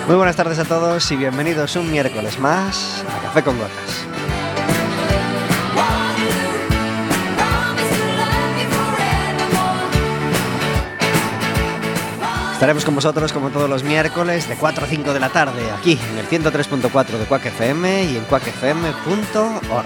Muy buenas tardes a todos y bienvenidos un miércoles más a Café con Gotas. Estaremos con vosotros como todos los miércoles de 4 a 5 de la tarde aquí en el 103.4 de Quack FM y en quackfm.org.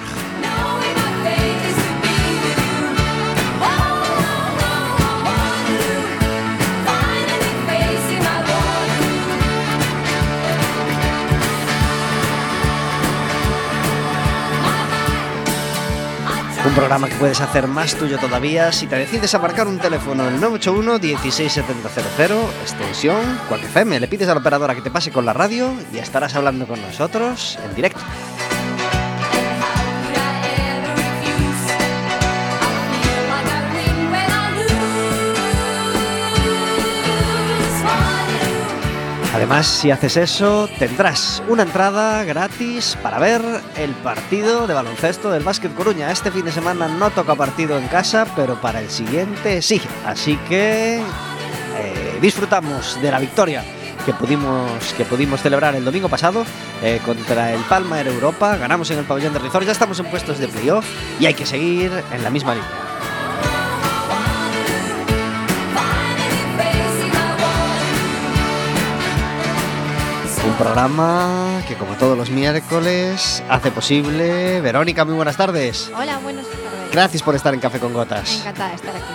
Un programa que puedes hacer más tuyo todavía si te decides a marcar un teléfono el 981 16700, extensión Quack FM. Le pides a la operadora que te pase con la radio y estarás hablando con nosotros en directo. Además, si haces eso, tendrás una entrada gratis para ver el partido de baloncesto del Básquet Coruña. Este fin de semana no toca partido en casa, pero para el siguiente sí. Así que disfrutamos de la victoria que pudimos celebrar el domingo pasado contra el Palma Air Europa. Ganamos en el pabellón de Rizor, ya estamos en puestos de playoff y hay que seguir en la misma línea. Un programa que, como todos los miércoles, hace posible Verónica. Muy buenas tardes. Hola, buenas tardes. Gracias por estar en Café con Gotas. Encantada de estar aquí.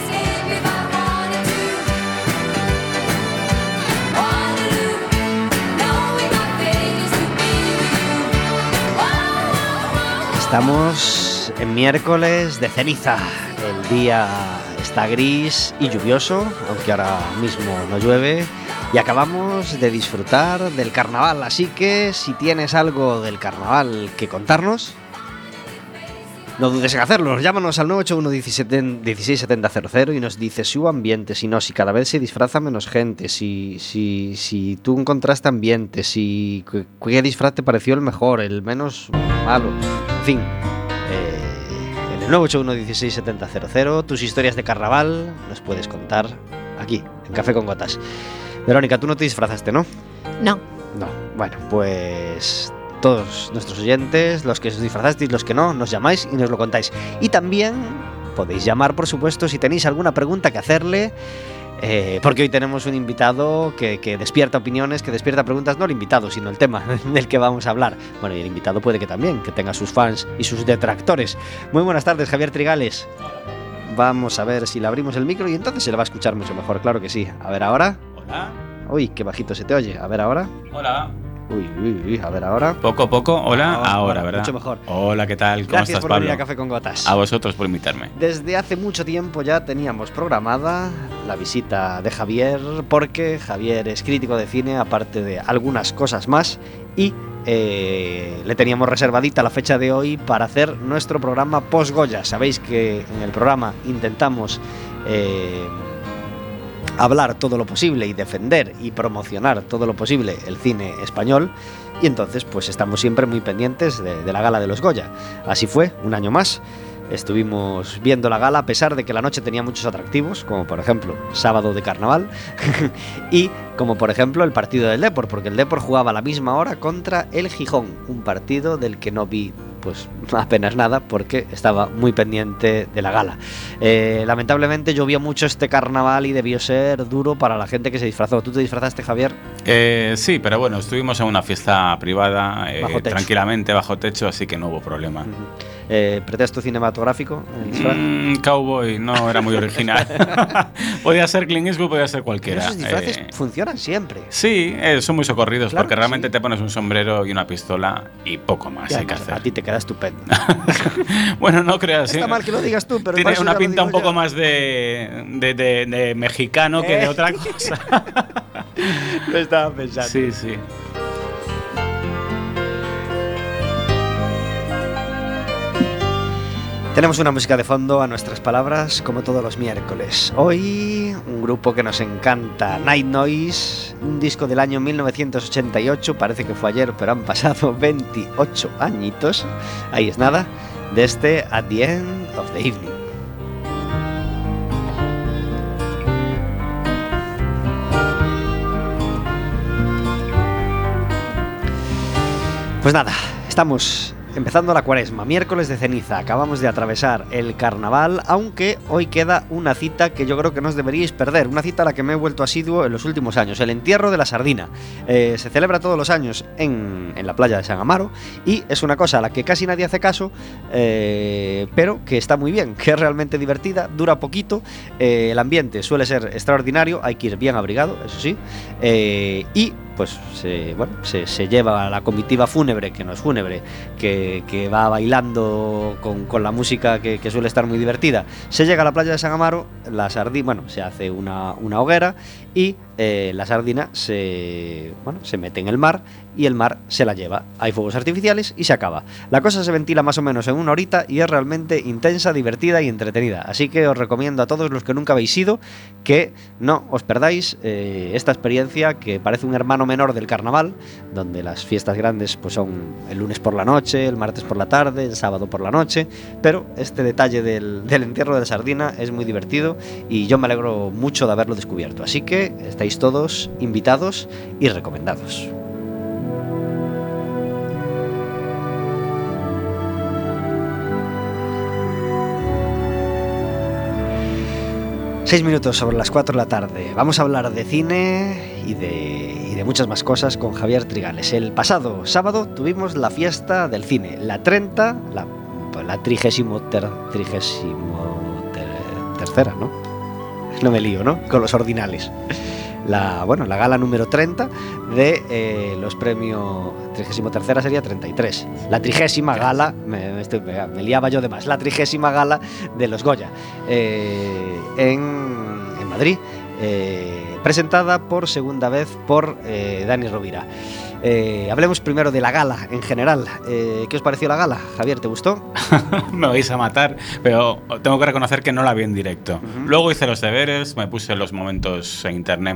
Estamos en miércoles de ceniza. El día está gris y lluvioso, aunque ahora mismo no llueve. Y acabamos de disfrutar del carnaval, así que si tienes algo del carnaval que contarnos, no dudes en hacerlo. Llámanos al 981-167000 y nos dices su ambiente, si no, si cada vez se disfraza menos gente, si tú encontraste ambiente, si qué disfraz te pareció el mejor, el menos malo, en fin. En el 981-167000 tus historias de carnaval nos puedes contar aquí, en Café con Gotas. Verónica, tú no te disfrazaste, ¿no? No. No. Bueno, pues todos nuestros oyentes, los que os disfrazasteis, los que no, nos llamáis y nos lo contáis. Y también podéis llamar, por supuesto, si tenéis alguna pregunta que hacerle, porque hoy tenemos un invitado que despierta opiniones, que despierta preguntas, no el invitado, sino el tema del que vamos a hablar. Bueno, y el invitado puede que también, que tenga sus fans y sus detractores. Muy buenas tardes, Javier Trigales. Vamos a ver si le abrimos el micro y entonces se le va a escuchar mucho mejor, claro que sí. A ver ahora. Hola. Uy, qué bajito se te oye. A ver ahora. Hola. Uy, a ver ahora. Poco. Hola. Ahora, ¿verdad? Mucho mejor. Hola, ¿qué tal? ¿Cómo Gracias estás, por Pablo? venir a Café con Gotas. A vosotros por invitarme. Desde hace mucho tiempo ya teníamos programada la visita de Javier, porque Javier es crítico de cine, aparte de algunas cosas más, y le teníamos reservadita la fecha de hoy para hacer nuestro programa post-Goya. Sabéis que en el programa intentamos hablar todo lo posible y defender y promocionar todo lo posible el cine español, y entonces pues estamos siempre muy pendientes de la gala de los Goya. Así fue, un año más. Estuvimos viendo la gala a pesar de que la noche tenía muchos atractivos, como por ejemplo sábado de carnaval y como por ejemplo el partido del Depor, porque el Depor jugaba a la misma hora contra el Gijón, un partido del que no vi pues apenas nada porque estaba muy pendiente de la gala. Lamentablemente llovió mucho este carnaval y debió ser duro para la gente que se disfrazó. ¿Tú te disfrazaste, Javier? Sí, pero bueno, estuvimos en una fiesta privada, tranquilamente, bajo techo, así que no hubo problema. ¿Pretexto cinematográfico? Cowboy, no era muy original. Podía ser Clint Eastwood, podía ser cualquiera. Esos disfraces funcionan siempre. Sí, son muy socorridos, claro, porque realmente sí. Te pones un sombrero y una pistola y poco más hay que hacer. A ti te queda estupendo. Bueno, no creas. Está mal que lo digas tú, pero tiene una pinta un poco más de mexicano que de otra cosa. Lo estaba pensando. Sí. Tenemos una música de fondo a nuestras palabras, como todos los miércoles. Hoy, un grupo que nos encanta, Night Noise, un disco del año 1988, parece que fue ayer, pero han pasado 28 añitos. Ahí es nada, de este At the End of the Evening. Pues nada, estamos empezando la cuaresma, miércoles de ceniza, acabamos de atravesar el carnaval, aunque hoy queda una cita que yo creo que no os deberíais perder, una cita a la que me he vuelto asiduo en los últimos años, el entierro de la sardina. Se celebra todos los años en la playa de San Amaro y es una cosa a la que casi nadie hace caso, pero que está muy bien, que es realmente divertida, dura poquito, el ambiente suele ser extraordinario, hay que ir bien abrigado, eso sí, y pues se lleva a la comitiva fúnebre, que no es fúnebre, que va bailando con la música que suele estar muy divertida. Se llega a la playa de San Amaro, se hace una hoguera y la sardina se mete en el mar y el mar se la lleva. Hay fuegos artificiales y se acaba. La cosa se ventila más o menos en una horita y es realmente intensa, divertida y entretenida. Así que os recomiendo a todos los que nunca habéis ido que no os perdáis esta experiencia, que parece un hermano menor del carnaval, donde las fiestas grandes pues son el lunes por la noche, el martes por la tarde, el sábado por la noche, pero este detalle del entierro de la sardina es muy divertido y yo me alegro mucho de haberlo descubierto. Así que estáis todos invitados y recomendados. Seis minutos sobre las 4 de la tarde. Vamos a hablar de cine y de muchas más cosas con Javier Trigales. El pasado sábado tuvimos la fiesta del cine, la 33ª, ¿no? No me lío, ¿no? Con los ordinales. La gala número 30 de los premios. 33ª sería 33. La 30ª gala, me liaba yo de más. La 30ª gala de los Goya en Madrid, presentada por segunda vez por Dani Rovira. Hablemos primero de la gala en general. ¿Qué os pareció la gala? Javier, ¿te gustó? Me vais a matar, pero tengo que reconocer que no la vi en directo. Luego hice los deberes, me puse los momentos en internet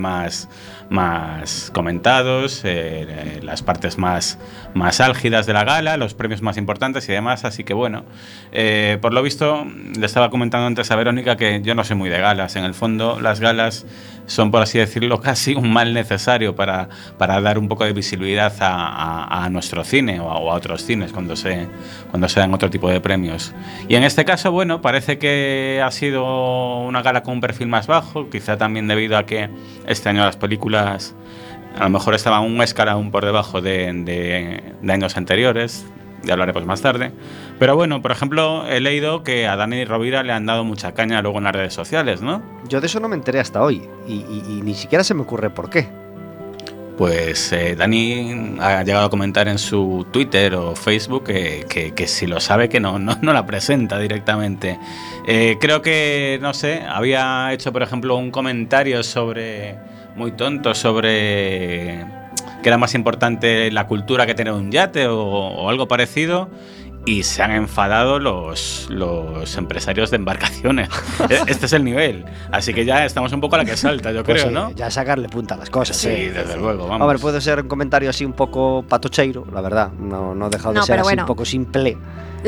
más comentados, las partes más álgidas de la gala, los premios más importantes y demás, así que bueno, por lo visto le estaba comentando antes a Verónica que yo no soy muy de galas. En el fondo las galas son, por así decirlo, casi un mal necesario para dar un poco de visibilidad a nuestro cine o a otros cines cuando se dan otro tipo de premios. Y en este caso, bueno, parece que ha sido una gala con un perfil más bajo, quizá también debido a que este año las películas a lo mejor estaban un escalón por debajo de años anteriores. Ya hablaremos más tarde. Pero bueno, por ejemplo, he leído que a Dani Rovira le han dado mucha caña luego en las redes sociales, ¿no? Yo de eso no me enteré hasta hoy y ni siquiera se me ocurre por qué. Pues Dani ha llegado a comentar en su Twitter o Facebook que si lo sabe que no la presenta directamente. Creo que, no sé, había hecho por ejemplo un comentario muy tonto sobre que era más importante la cultura que tener un yate o algo parecido. Y se han enfadado los empresarios de embarcaciones. Este es el nivel. Así que ya estamos un poco a la que salta, yo creo, sí, ¿no? Ya sacarle punta a las cosas. Sí, desde luego, vamos. A ver, puede ser un comentario así un poco patocheiro, la verdad. No ha dejado de ser así un poco simple.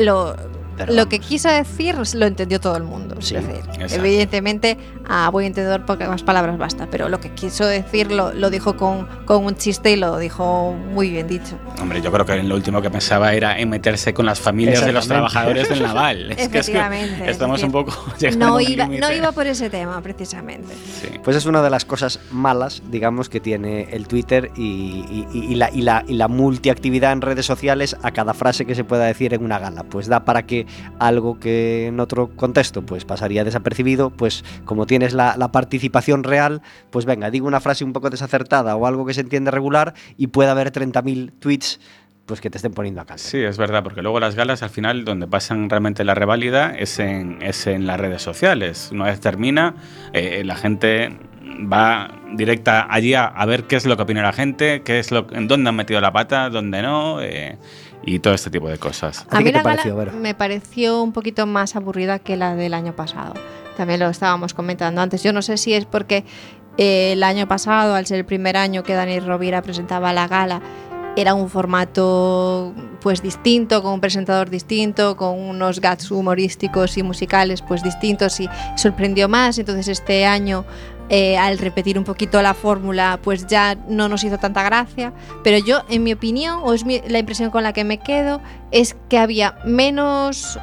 Lo que quiso decir lo entendió todo el mundo. Sí, es decir, evidentemente a buen entendedor pocas palabras basta, pero lo que quiso decir lo dijo con un chiste y lo dijo muy bien dicho. Hombre, yo creo que lo último que pensaba era en meterse con las familias de los trabajadores del naval. Efectivamente. Estamos un poco no iba por ese tema, precisamente. Sí. Pues es una de las cosas malas, digamos, que tiene el Twitter y la multiactividad en redes sociales a cada frase que se pueda decir en una gala. Pues da para que algo que en otro contexto pues pasaría desapercibido, pues como tienes la participación real, pues venga, digo una frase un poco desacertada o algo que se entiende regular y puede haber 30.000 tweets pues que te estén poniendo a casa. Sí, es verdad, porque luego las galas al final donde pasan realmente la reválida es en las redes sociales. Una vez termina, la gente va directa allí a ver qué es lo que opina la gente, en dónde han metido la pata, dónde no, y todo este tipo de cosas. A mí la gala me pareció un poquito más aburrida que la del año pasado. También lo estábamos comentando antes. Yo no sé si es porque el año pasado, al ser el primer año que Dani Rovira presentaba la gala, era un formato pues distinto, con un presentador distinto, con unos gags humorísticos y musicales pues distintos y sorprendió más. Entonces este año al repetir un poquito la fórmula, pues ya no nos hizo tanta gracia. Pero yo, en mi opinión, o es la impresión con la que me quedo, es que había menos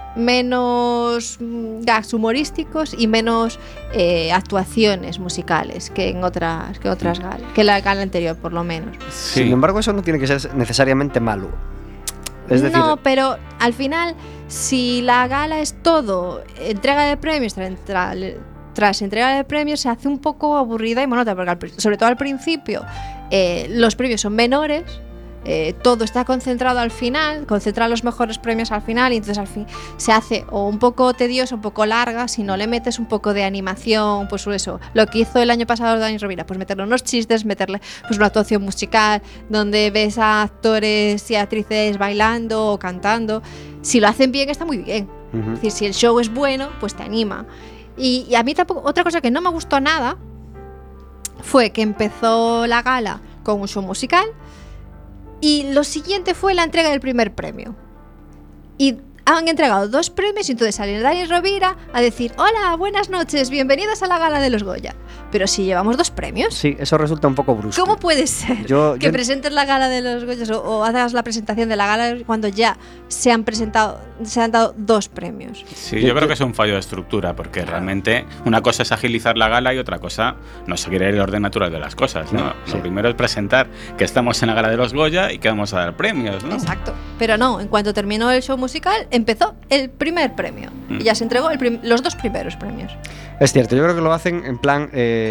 gags humorísticos y menos actuaciones musicales que en otras galas, que la gala anterior, por lo menos. Sí. Sin embargo, eso no tiene que ser necesariamente malo. Es decir, No, pero al final, si la gala es todo entrega de premios tras entrega de premios, se hace un poco aburrida y monótona, porque sobre todo al principio los premios son menores, todo está concentrado al final, concentrar los mejores premios al final, y entonces al fin se hace o un poco tedioso, un poco larga, si no le metes un poco de animación, pues eso, lo que hizo el año pasado Dani Rovira, pues meterle unos chistes, meterle pues una actuación musical donde ves a actores y actrices bailando o cantando. Si lo hacen bien, está muy bien. Es decir, si el show es bueno, pues te anima. Y a mí tampoco, otra cosa que no me gustó nada fue que empezó la gala con un show musical y lo siguiente fue la entrega del primer premio. Y han entregado 2 premios y entonces sale Dani Rovira a decir: hola, buenas noches, bienvenidos a la gala de los Goya. Pero si llevamos 2 premios. sí, eso resulta un poco brusco. ¿Cómo puede ser que presentes la gala de los Goyas o hagas la presentación de la gala cuando ya se han dado 2 premios? Sí, yo creo que es un fallo de estructura, porque realmente una cosa es agilizar la gala y otra cosa no seguir el orden natural de las cosas, ¿no? Sí. Lo primero es presentar que estamos en la gala de los Goya y que vamos a dar premios, ¿no? Exacto. Pero no, en cuanto terminó el show musical, empezó el primer premio y ya se entregó los 2 primeros premios. Es cierto, yo creo que lo hacen en plan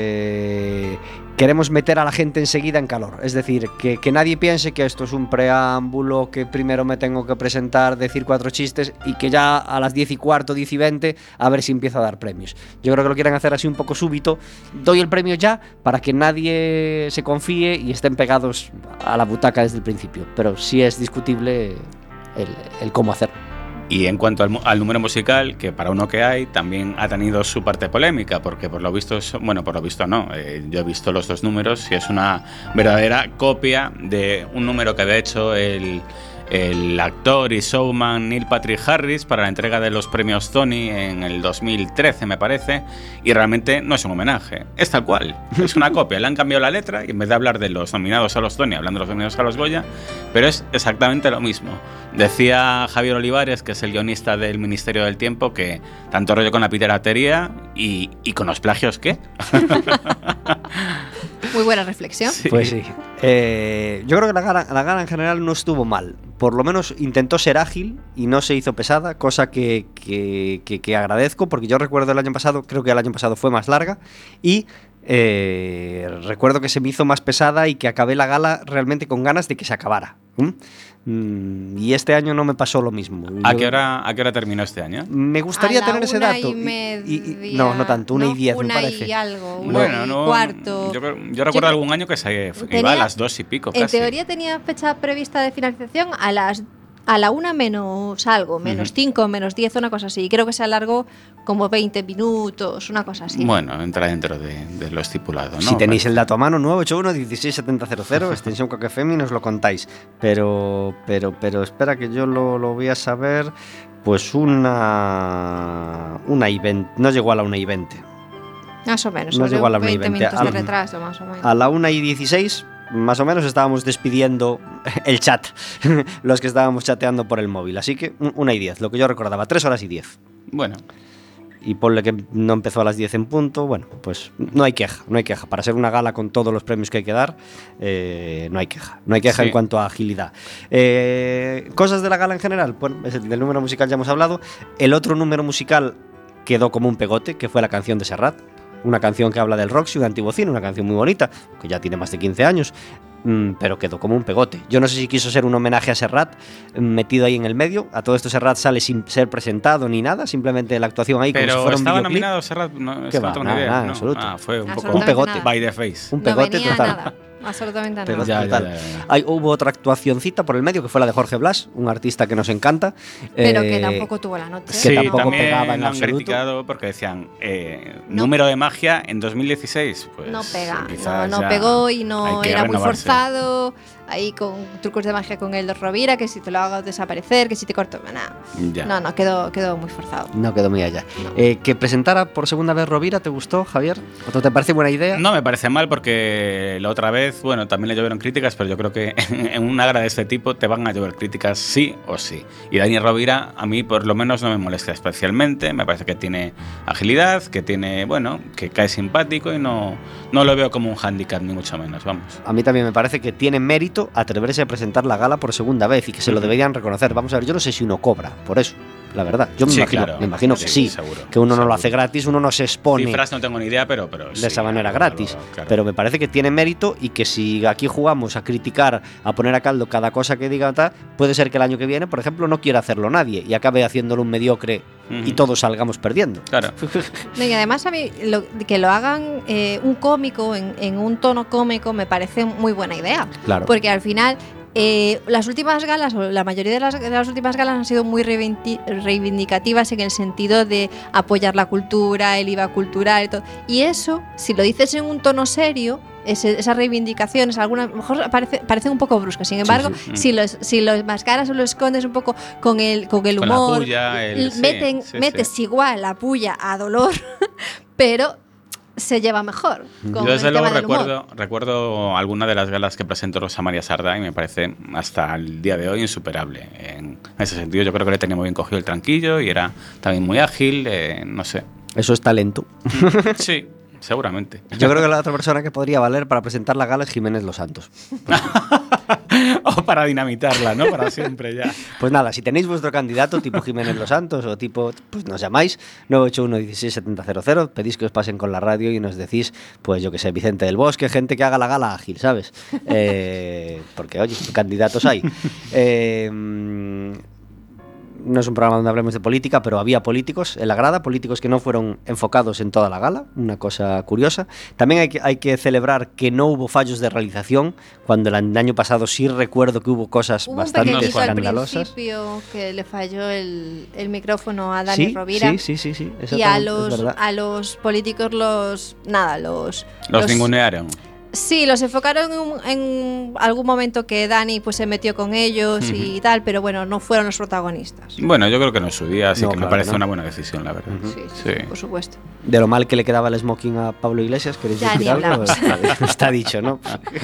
queremos meter a la gente enseguida en calor. Es decir, que nadie piense que esto es un preámbulo, que primero me tengo que presentar, decir 4 chistes y que ya a las 10:15, 10:20 a ver si empiezo a dar premios. Yo creo que lo quieren hacer así un poco súbito. Doy el premio ya para que nadie se confíe y estén pegados a la butaca desde el principio. Pero sí es discutible el cómo hacerlo. Y en cuanto al número musical, que para uno que hay, también ha tenido su parte polémica, porque por lo visto, no, yo he visto los 2 números y es una verdadera copia de un número que había hecho el actor y showman Neil Patrick Harris para la entrega de los premios Tony en el 2013, me parece, y realmente no es un homenaje, es tal cual, es una copia. Le han cambiado la letra y en vez de hablar de los nominados a los Tony, hablando de los nominados a los Goya, pero es exactamente lo mismo. Decía Javier Olivares, que es el guionista del Ministerio del Tiempo, que tanto rollo con la piratería y con los plagios, ¿qué? Muy buena reflexión. Sí. Pues sí. Yo creo que la gala en general no estuvo mal. Por lo menos intentó ser ágil y no se hizo pesada, cosa que agradezco, porque yo recuerdo el año pasado, creo que el año pasado fue más larga, y recuerdo que se me hizo más pesada y que acabé la gala realmente con ganas de que se acabara. Y este año no me pasó lo mismo. ¿A qué hora terminó este año? Me gustaría tener ese dato. No tanto, 1:10 me parece. Y algo, Bueno, y cuarto. Yo recuerdo algún año que se iba a las 2 y pico. En casi. teoría tenía fecha prevista de finalización a la 1 menos algo, menos 5, menos 10, una cosa así. Creo que se alargó como 20 minutos, una cosa así. Bueno, entra dentro de lo estipulado, ¿no? Si tenéis el dato a mano, 981-167000, extensión Coquefemi, y nos lo contáis. Pero espera que yo lo voy a saber. Pues una y 20, no llegó a la 1:20. Más o menos, No llegó a la 1:20. 20 minutos de retraso, más o menos. A la 1:16, más o menos, estábamos despidiendo el chat, los que estábamos chateando por el móvil. Así que 1:10, lo que yo recordaba, 3 horas y 10. Bueno. Y ponle que no empezó a las 10 en punto, bueno, pues no hay queja. Para ser una gala con todos los premios que hay que dar, no hay queja. No hay queja Sí. en cuanto a agilidad. Cosas de la gala en general, bueno, del número musical ya hemos hablado. El otro número musical quedó como un pegote, que fue la canción de Serrat. Una canción que habla del Roxy, de antiguo cine, una canción muy bonita, que ya tiene más de 15 años, pero quedó como un pegote. Yo no sé si quiso ser un homenaje a Serrat metido ahí en el medio. A todo esto Serrat sale sin ser presentado ni nada, simplemente la actuación ahí como si Pero fuera un estaba videoclip. nominado Serrat, no, ¿Qué va? no tengo ni Nada, idea. nada, ¿no? absoluto. Fue un poco Absolutamente un pegote. nada. by the face. Un No pegote venía total. nada. absolutamente Pero nada. total. Hubo otra actuacioncita por el medio que fue la de Jorge Blas, un artista que nos encanta. Pero que tampoco tuvo la noche. Que Sí, tampoco también pegaba en lo han absoluto. criticado porque decían No. número de magia en 2016. Pues No pega, quizás no ya pegó y no hay que era muy renovarse. forzado. Ahí con trucos de magia con el de Rovira, que si te lo hago desaparecer, que si te corto. Ya. No, quedó muy forzado. No quedó muy allá. Que presentara por segunda vez Rovira, ¿te gustó, Javier? ¿O te parece buena idea? No me parece mal porque la otra vez, bueno, también le llovieron críticas, pero yo creo que en una gala de este tipo te van a llover críticas sí o sí. Y Dani Rovira a mí por lo menos no me molesta especialmente, me parece que tiene agilidad, que tiene, bueno, que cae simpático y no lo veo como un hándicap ni mucho menos, vamos. A mí también me parece que tiene mérito atreverse a presentar la gala por segunda vez y que se lo deberían reconocer. Vamos a ver, yo no sé si uno cobra por eso, la verdad. Yo me Sí, imagino, claro. me imagino que sí, seguro, que uno no seguro. lo hace gratis, uno no se expone Cifras no tengo ni idea, pero de sí, esa manera claro, gratis. claro. Pero me parece que tiene mérito y que si aquí jugamos a criticar, a poner a caldo cada cosa que diga tal, puede ser que el año que viene, por ejemplo, no quiera hacerlo nadie y acabe haciéndolo un mediocre y todos salgamos perdiendo. Claro. No, y además a mí que lo hagan un cómico en un tono cómico me parece muy buena idea. Claro. Porque al final las últimas galas, o la mayoría de las últimas galas han sido muy reivindicativas en el sentido de apoyar la cultura, el IVA cultural y todo. Y eso, si lo dices en un tono serio, esas reivindicaciones, algunas a lo mejor parecen un poco bruscas. Sin embargo, sí. si lo enmascaras o lo escondes un poco con el humor, la puya, metes igual la puya a dolor, pero se lleva mejor. Yo desde luego recuerdo alguna de las galas que presentó Rosa María Sardá y me parece hasta el día de hoy insuperable. En ese sentido yo creo que le tenía muy bien cogido el tranquillo y era también muy ágil, no sé. Eso es talento. Sí, seguramente. Yo creo que la otra persona que podría valer para presentar la gala es Jiménez Los Santos. O para dinamitarla, ¿no? Para siempre ya. Pues nada, si tenéis vuestro candidato tipo Jiménez Los Santos o tipo, pues nos llamáis 981-167000, pedís que os pasen con la radio y nos decís, pues yo que sé, Vicente del Bosque, gente que haga la gala ágil, ¿sabes? Porque, oye, candidatos hay. No es un programa donde hablemos de política, pero había políticos en la grada, políticos que no fueron enfocados en toda la gala, una cosa curiosa. También hay que celebrar que no hubo fallos de realización, cuando el año pasado sí recuerdo que hubo cosas bastante un pequeñito al escandalosas. principio que le falló el micrófono a Dani Rovira. Sí. Y a los políticos los ningunearon. Sí, los enfocaron en algún momento que Dani pues se metió con ellos y tal, pero bueno, no fueron los protagonistas. Bueno, yo creo que no en su día, así No, que claro me parece que no. una buena decisión, la verdad. Sí, por supuesto. De lo mal que le quedaba el smoking a Pablo Iglesias, ¿queréis Ya decir ni algo? hablamos. Está dicho, ¿no?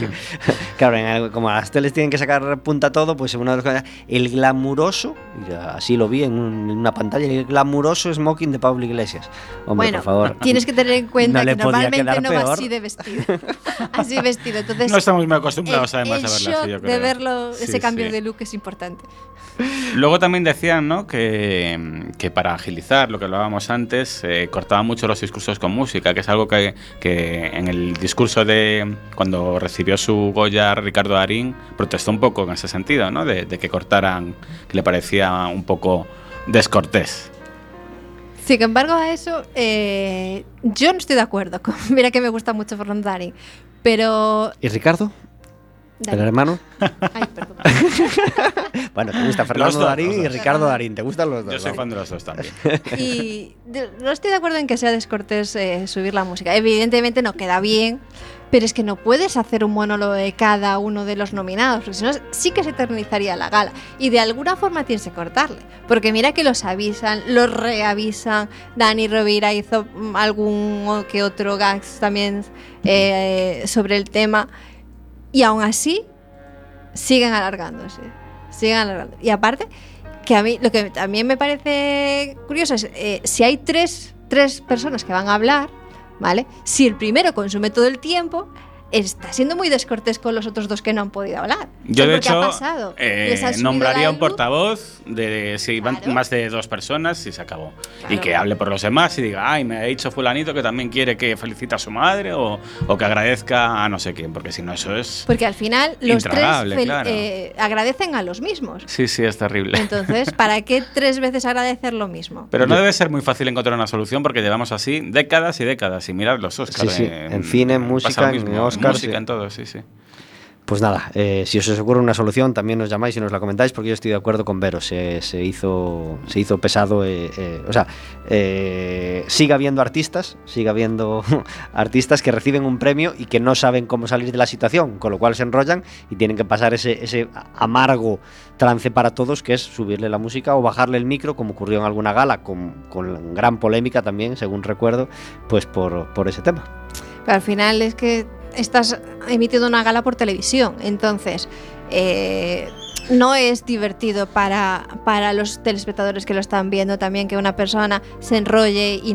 Claro, como a las teles tienen que sacar punta todo, pues una de las cosas, el glamuroso, y así lo vi en una pantalla, el glamuroso smoking de Pablo Iglesias. Hombre, Bueno, por favor. tienes que tener en cuenta No le que podía normalmente quedar no va peor. así de vestido. Así vestido. Entonces, No estamos muy acostumbrados además el a verla shock así, yo creo. de verlo, Sí, ese cambio sí. de look es importante. Luego también decían, ¿no?, que para agilizar lo que hablábamos antes, cortaban mucho los discursos con música, que es algo que en el discurso de cuando recibió su Goya Ricardo Darín protestó un poco en ese sentido, ¿no?, de que cortaran, que le parecía un poco descortés. Sin embargo, a eso yo no estoy de acuerdo. Mira que me gusta mucho Fernando Darín, pero... ¿Y Ricardo? ¿El hermano? Ay, perdón. Bueno, te gusta Fernando Darín y Ricardo Darín, te gustan los dos. Yo soy ¿no? fan de los dos también. Y no estoy de acuerdo en que sea descortés subir la música. Evidentemente no queda bien, pero es que no puedes hacer un monólogo de cada uno de los nominados, porque si no sí que se eternizaría la gala. Y de alguna forma tienes que cortarle, porque mira que los avisan, los reavisan. Dani Rovira hizo algún que otro gags también sobre el tema, y aún así siguen alargándose. Y aparte, que a mí lo que también me parece curioso es si hay tres personas que van a hablar, ¿vale? Si el primero consume todo el tiempo, está siendo muy descortés con los otros dos que no han podido hablar. Yo, de Porque ha hecho, pasado. Les ha subido nombraría la un luz. portavoz de si van Claro. más de dos personas y se acabó. Claro. Y que hable por los demás y diga, ay, me ha dicho fulanito que también quiere que felicite a su madre o que agradezca a no sé quién, porque si no eso es... Porque al final los Intragable, tres claro. agradecen a los mismos. Sí, es terrible. Entonces, ¿para qué 3 veces agradecer lo mismo? Pero no debe ser muy fácil encontrar una solución porque llevamos así décadas y décadas y mirad los Oscars. Sí, sí. En cine, en música, pasa lo mismo, en Oscars, música, sí. en todo, sí. Pues nada, si os ocurre una solución también nos llamáis y nos la comentáis, porque yo estoy de acuerdo con Vero, se hizo pesado, sigue habiendo artistas que reciben un premio y que no saben cómo salir de la situación, con lo cual se enrollan y tienen que pasar ese amargo trance para todos, que es subirle la música o bajarle el micro, como ocurrió en alguna gala con gran polémica también, según recuerdo, pues por ese tema. Pero al final es que estás emitiendo una gala por televisión, entonces no es divertido para los telespectadores que lo están viendo también que una persona se enrolle y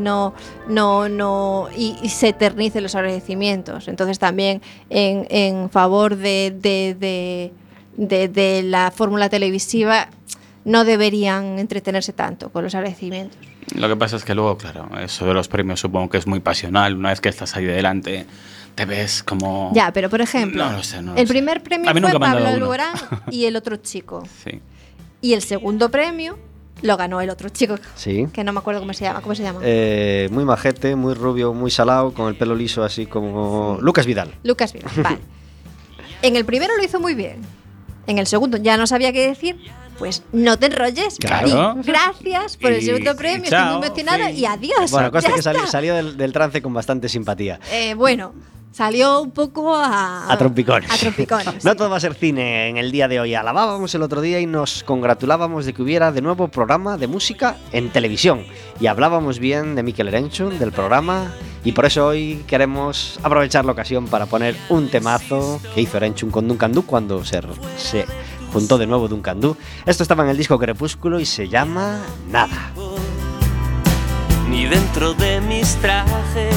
y se eternice los agradecimientos. Entonces también en favor de la fórmula televisiva no deberían entretenerse tanto con los agradecimientos. Lo que pasa es que luego, claro, eso de los premios supongo que es muy pasional. Una vez que estás ahí delante, te ves como... Ya, pero por ejemplo, el primer premio fue Pablo Alborán y el otro chico. Sí. Y el segundo premio lo ganó el otro chico, sí, que no me acuerdo cómo se llama. Muy majete, muy rubio, muy salado, con el pelo liso así como... Lucas Vidal, vale. En el primero lo hizo muy bien. En el segundo ya no sabía qué decir. Pues no te enrolles. Claro. Gracias por el segundo premio. Estoy muy emocionada y adiós. Bueno, cosa que salió del trance con bastante simpatía. Bueno, salió un poco a trompicones. Sí. No todo va a ser cine en el día de hoy. Alabábamos el otro día y nos congratulábamos de que hubiera de nuevo programa de música en televisión. Y hablábamos bien de Mikel Erenchun, del programa. Y por eso hoy queremos aprovechar la ocasión para poner un temazo que hizo Erenchun con Duncan Du cuando se juntó de nuevo Duncan Du. Esto estaba en el disco Crepúsculo y se llama Nada. Ni dentro de mis trajes,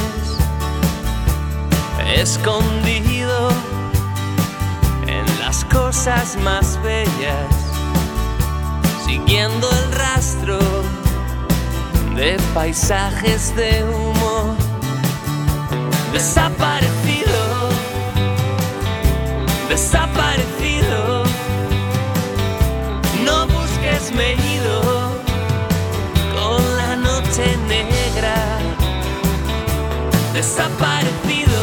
escondido en las cosas más bellas, siguiendo el rastro de paisajes de humo, desaparecido, no busques, me he ido con la noche negra, desaparecido,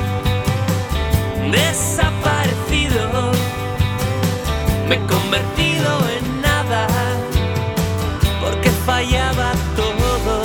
me he convertido en nada, porque fallaba todo,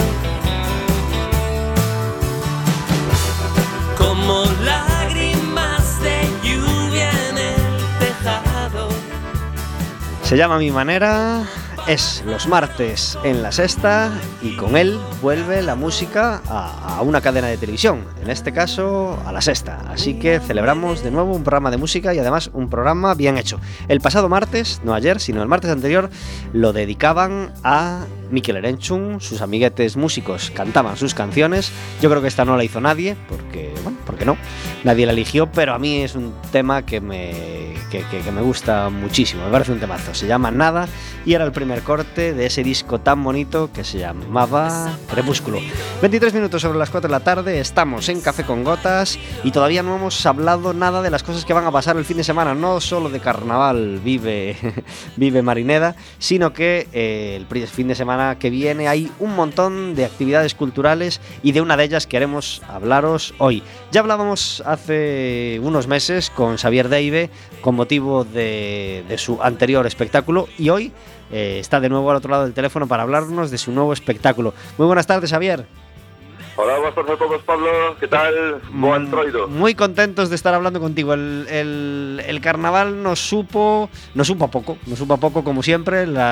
como lágrimas de lluvia en el tejado. Se llama Mi Manera, es los martes en La Sexta y con él vuelve la música a una cadena de televisión, en este caso a La Sexta. Así que celebramos de nuevo un programa de música y además un programa bien hecho. El pasado martes, no ayer, sino el martes anterior, lo dedicaban a Mikel Erenchun, sus amiguetes músicos cantaban sus canciones. Yo creo que esta no la hizo nadie, porque no, nadie la eligió, pero a mí es un tema que me gusta muchísimo, me parece un temazo. Se llama Nada y era el primer corte de ese disco tan bonito que se llamaba Crepúsculo. 23 minutos sobre las 4 de la tarde, estamos en Café con Gotas y todavía no hemos hablado nada de las cosas que van a pasar el fin de semana. No solo de carnaval vive Marineda, sino que el fin de semana que viene hay un montón de actividades culturales y de una de ellas queremos hablaros hoy. Ya hablábamos hace unos meses con Xavier Deive con motivo de su anterior espectáculo y hoy está de nuevo al otro lado del teléfono para hablarnos de su nuevo espectáculo. Muy buenas tardes, Xavier. Hola, buenas tardes a todos, Pablo. ¿Qué tal? Buen troido. Muy contentos de estar hablando contigo. El carnaval nos supo a poco como siempre. El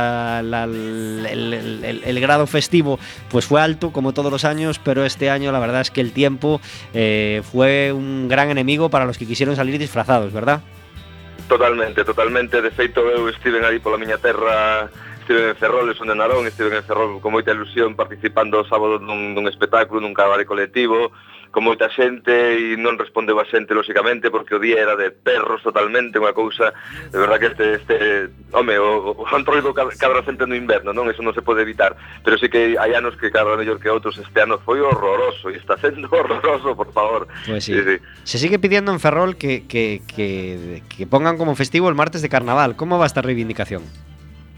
grado festivo pues fue alto como todos los años, pero este año la verdad es que el tiempo fue un gran enemigo para los que quisieron salir disfrazados, ¿verdad? Totalmente. De feito, eu estiven ali pola miña terra, estiven en Ferrol, son de Narón, estiven en Ferrol con moita ilusión participando o sábado nun espectáculo, nun carnaval colectivo, con moita xente e non respondeu a xente, lóxicamente, porque o día era de perros totalmente, unha cousa, de verdad que o antroido cadra sempre no inverno, non? Eso non se pode evitar, pero sí que hai anos que cadra mellor que outros. Este ano foi horroroso e está sendo horroroso, por favor. Pues sí. Se sigue pidiendo en Ferrol que pongan como festivo el martes de carnaval. ¿Cómo va esta reivindicación?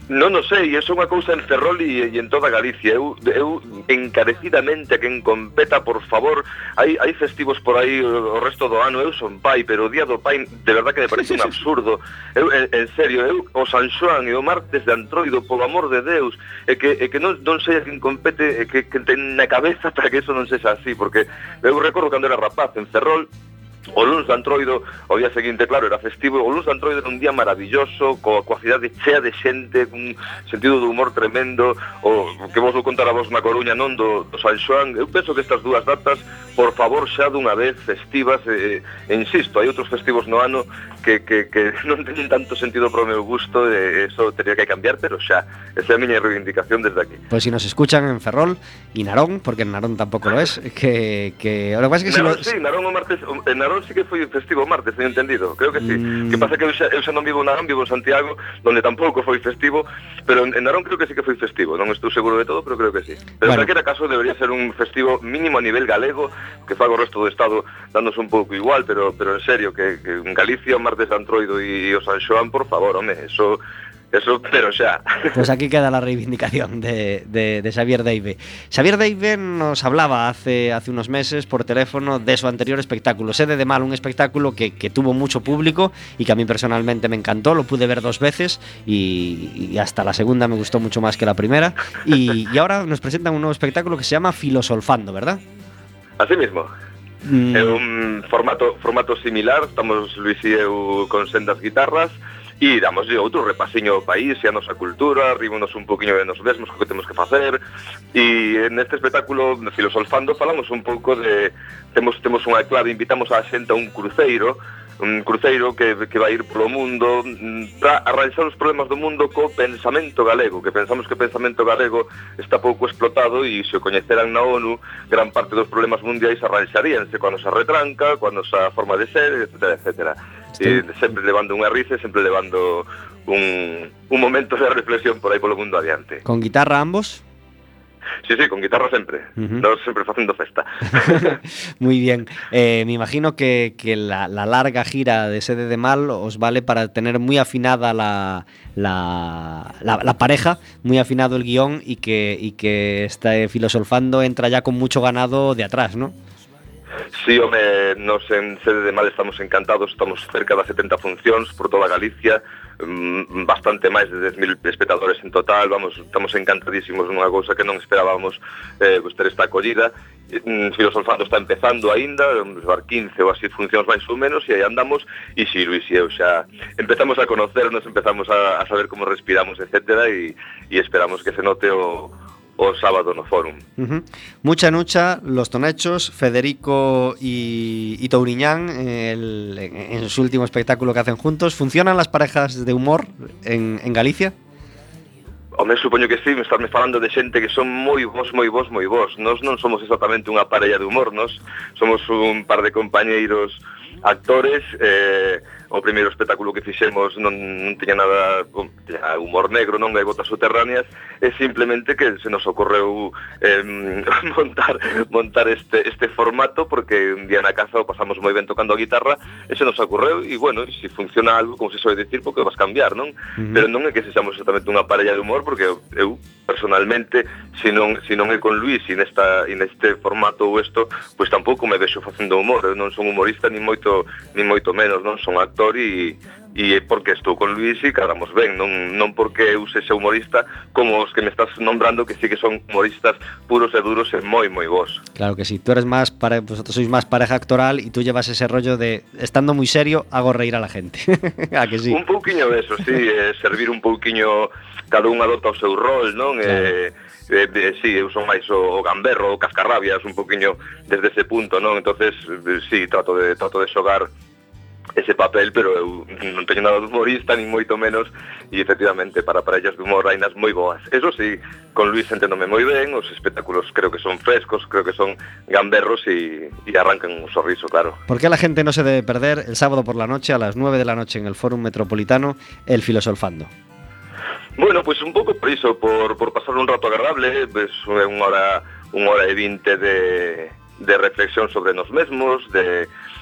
Non o sei, é unha cousa en Ferrol e en toda Galicia. Eu encarecidamente a quen competa, por favor, hai festivos por aí o resto do ano. Eu son pai, pero o día do pai de verdad que me parece un absurdo. En serio, o San Xoán e o martes de Antroido, polo amor de Deus, e que non sei a quen compete, que ten na cabeza para que eso non sexa así, porque eu recordo cando era rapaz en Ferrol, o luns de Antroido, o día seguinte, claro, era festivo. O luns de Antroido era un día maravilloso, coa cidade chea de xente, un sentido de humor tremendo. O que vos vou contar a vos na Coruña, non do San Xoán. Eu penso que estas dúas datas, por favor, xa dunha vez festivas. Insisto, hai outros festivos no ano que non teñen tanto sentido pro meu gusto, eso teria que cambiar, pero xa, esa é a miña reivindicación desde aquí. Pues si nos escuchan en Ferrol y Narón, porque en Narón tampouco lo es, que ahora pasa que Narón, sí, Narón o martes, en Narón sí que foi festivo o martes, teño entendido, creo que sí. Que pasa que eu xa non vivo en Narón, vivo en Santiago, donde tampouco foi festivo, pero en Narón creo que sí que foi festivo, non estou seguro de todo, pero creo que sí. Pero en calquera caso debería ser un festivo mínimo a nivel galego, que faga o resto do estado dándose un pouco igual, pero en serio, que en Galicia o martes de Antroido e o San Xoán, por favor, home, eso, pero xa. Pues aquí queda la reivindicación de Xavier Deive. Xavier Deive nos hablaba hace unos meses por teléfono de su anterior espectáculo, Sede de Mal, un espectáculo que tuvo mucho público y que a mí personalmente me encantó. Lo pude ver 2 veces y hasta la segunda me gustó mucho más que la primera. Y ahora nos presentan un nuevo espectáculo que se llama Filosolfando, ¿verdad? Así mismo. É un formato similar. Estamos Luis e eu con sendas guitarras e damos outro repasiño ao país e a nosa cultura, rímonos un poquinho de nos mesmos, que temos que facer. E neste espectáculo de Filosolfando falamos un pouco de temos unha clave, invitamos a xente a un cruceiro que vai ir polo mundo para arranxar os problemas do mundo co pensamento galego, que pensamos que o pensamento galego está pouco explotado e se o coñeceran na ONU, gran parte dos problemas mundiais arranxaríanse coa nosa retranca, coa nosa forma de ser, etcétera. Sempre levando unha risa, sempre levando un momento de reflexión por aí polo mundo adiante. Con guitarra ambos? Sí, con guitarra sempre. Nos sempre facendo festa. Muy bien. Me imagino que la larga gira de Sede de Mal os vale para tener muy afinada la pareja, muy afinado el guión y que este Filosolfando entra ya con mucho ganado de atrás, ¿no? Sí, home, nos en Sede de Mal estamos encantados, estamos cerca das 70 funcións por toda Galicia, bastante máis de 10.000 espectadores en total, estamos encantadísimos nunha cousa que non esperábamos ter esta acollida. Filosolfando está empezando aínda, vamos levar 15 ou así funcións máis ou menos, e aí andamos, e si Luis e eu xa empezamos a conocernos, empezamos a saber como respiramos, etcétera, e esperamos que se note o sábado no Fórum. Mucha Nucha, Los Tonechos, Federico y Touriñán en su último espectáculo que hacen juntos. ¿Funcionan las parejas de humor en Galicia? Home, supoño que sí, me estás falando de xente que son moi vos. Nos non somos exactamente unha parella de humor, nos somos un par de compañeiros actores. O primeiro espectáculo que fixemos non tiña nada, tiña humor negro, non hai gotas subterráneas, é simplemente que se nos ocorreu montar este formato, porque un día na casa o pasamos moi ben tocando a guitarra e se nos ocorreu, e bueno, se funciona algo, como se soe dicir, porque vas cambiar, non? Pero non é que sexamos exactamente unha parella de humor, porque eu personalmente, se non é con Luis e neste formato ou isto, pois tampouco me vexo facendo humor. Eu non son humorista ni moito menos, non son actor e porque estou con Luis e cadamos ben, non porque eu sexa humorista como os que me estás nombrando, que sí que son humoristas puros e duros e moi vos. Claro que sí, tú eres vosotros sois más pareja actoral y tú llevas ese rollo de estando muy serio hago reír a la gente. ¿A que sí? Un pouquiño de eso, sí, servir un pouquiño, cada un adopta o seu rol, non? Claro. Sí, eu son máis o gamberro, o cascarrabias, un poquinho desde ese punto, non? Entonces, sí, trato de xogar ese papel, pero eu non teño nada de humorista, ni moito menos, e efectivamente para parellas de humor hai nas moi boas. Eso sí, con Luis enténdome moi ben, os espectáculos creo que son frescos, creo que son gamberros e arrancan un sorriso, claro. ¿Por qué la gente no se debe perder el sábado por la noche a las 9 de la noche en el Fórum Metropolitano el Filosolfando? Bueno, pues un pouco por iso, por pasar un rato agradable, pues unha hora e 20 de reflexión sobre nos mesmos, de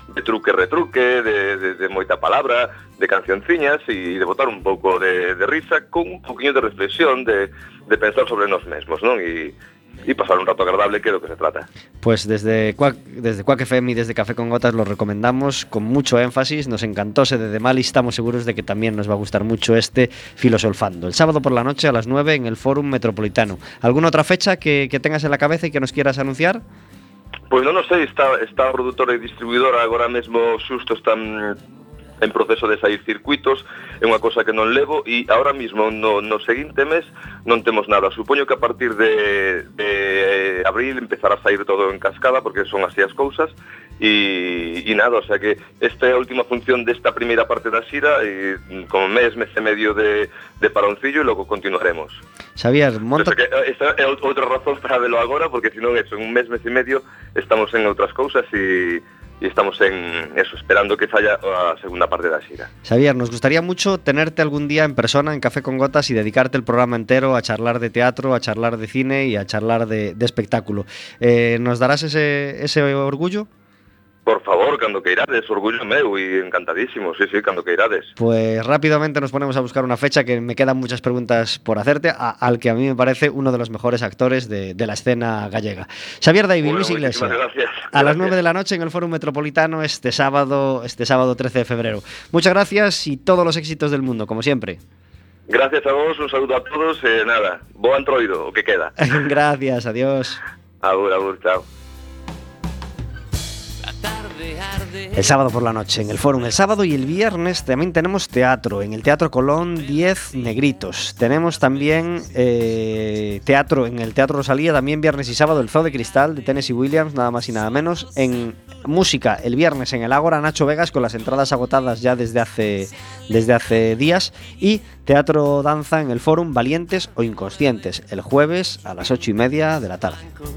truque-retruque, de moita palabra, de cancionciñas e de botar un pouco de risa con un poquinho de reflexión, de pensar sobre nós mesmos, non? Y pasar un rato agradable, que é do que se trata. Pues desde Quack FM y desde Café con Gotas lo recomendamos con mucho énfasis, nos encantó Sede de Mal y estamos seguros de que también nos va a gustar mucho este Filosolfando. El sábado por la noche a las 9 en el Fórum Metropolitano. ¿Alguna otra fecha que tengas en la cabeza y que nos quieras anunciar? Pois non sei, está a produtora e distribuidora agora mesmo xusto están en proceso de sair circuitos, é unha cosa que non levo e agora mesmo no seguinte mes non temos nada. Supoño que a partir de abril empezará a sair todo en cascada porque son así as cousas e nada, o sea que esta é a última función desta primeira parte da xira e como mes e medio de paroncillo e logo continuaremos. Xavier, monta... Esa é outra razón para velo agora porque senón eso, en un mes e medio estamos en outras cousas e estamos en eso, esperando que saia a segunda parte da xira. Xavier, nos gustaría mucho tenerte algún día en persona en Café con Gotas y dedicarte el programa entero a charlar de teatro, a charlar de cine y a charlar de espectáculo. ¿Nos darás ese orgullo? Por favor, cando que irades, orgullo meu e encantadísimo, sí, cando que irades. Pues rápidamente nos ponemos a buscar una fecha, que me quedan muchas preguntas por hacerte, al que a mí me parece uno de los mejores actores de la escena gallega. Xavier Davy, bueno, Luis Iglesias, a las 9 de la noche en el Fórum Metropolitano este sábado 13 de febrero. Muchas gracias y todos los éxitos del mundo, como siempre. Gracias a vos, un saludo a todos, nada, bo antroido, o que queda. Gracias, adiós. Agur, chao. El sábado por la noche en el Fórum, el sábado y el viernes también tenemos teatro, en el Teatro Colón 10 Negritos. Tenemos también teatro en el Teatro Rosalía, también viernes y sábado el Zoo de Cristal de Tennessee Williams, nada más y nada menos. En música, el viernes en el Ágora, Nacho Vegas con las entradas agotadas ya desde hace días. Y teatro danza en el Fórum, Valientes o Inconscientes, el jueves a las 8:30 de la tarde.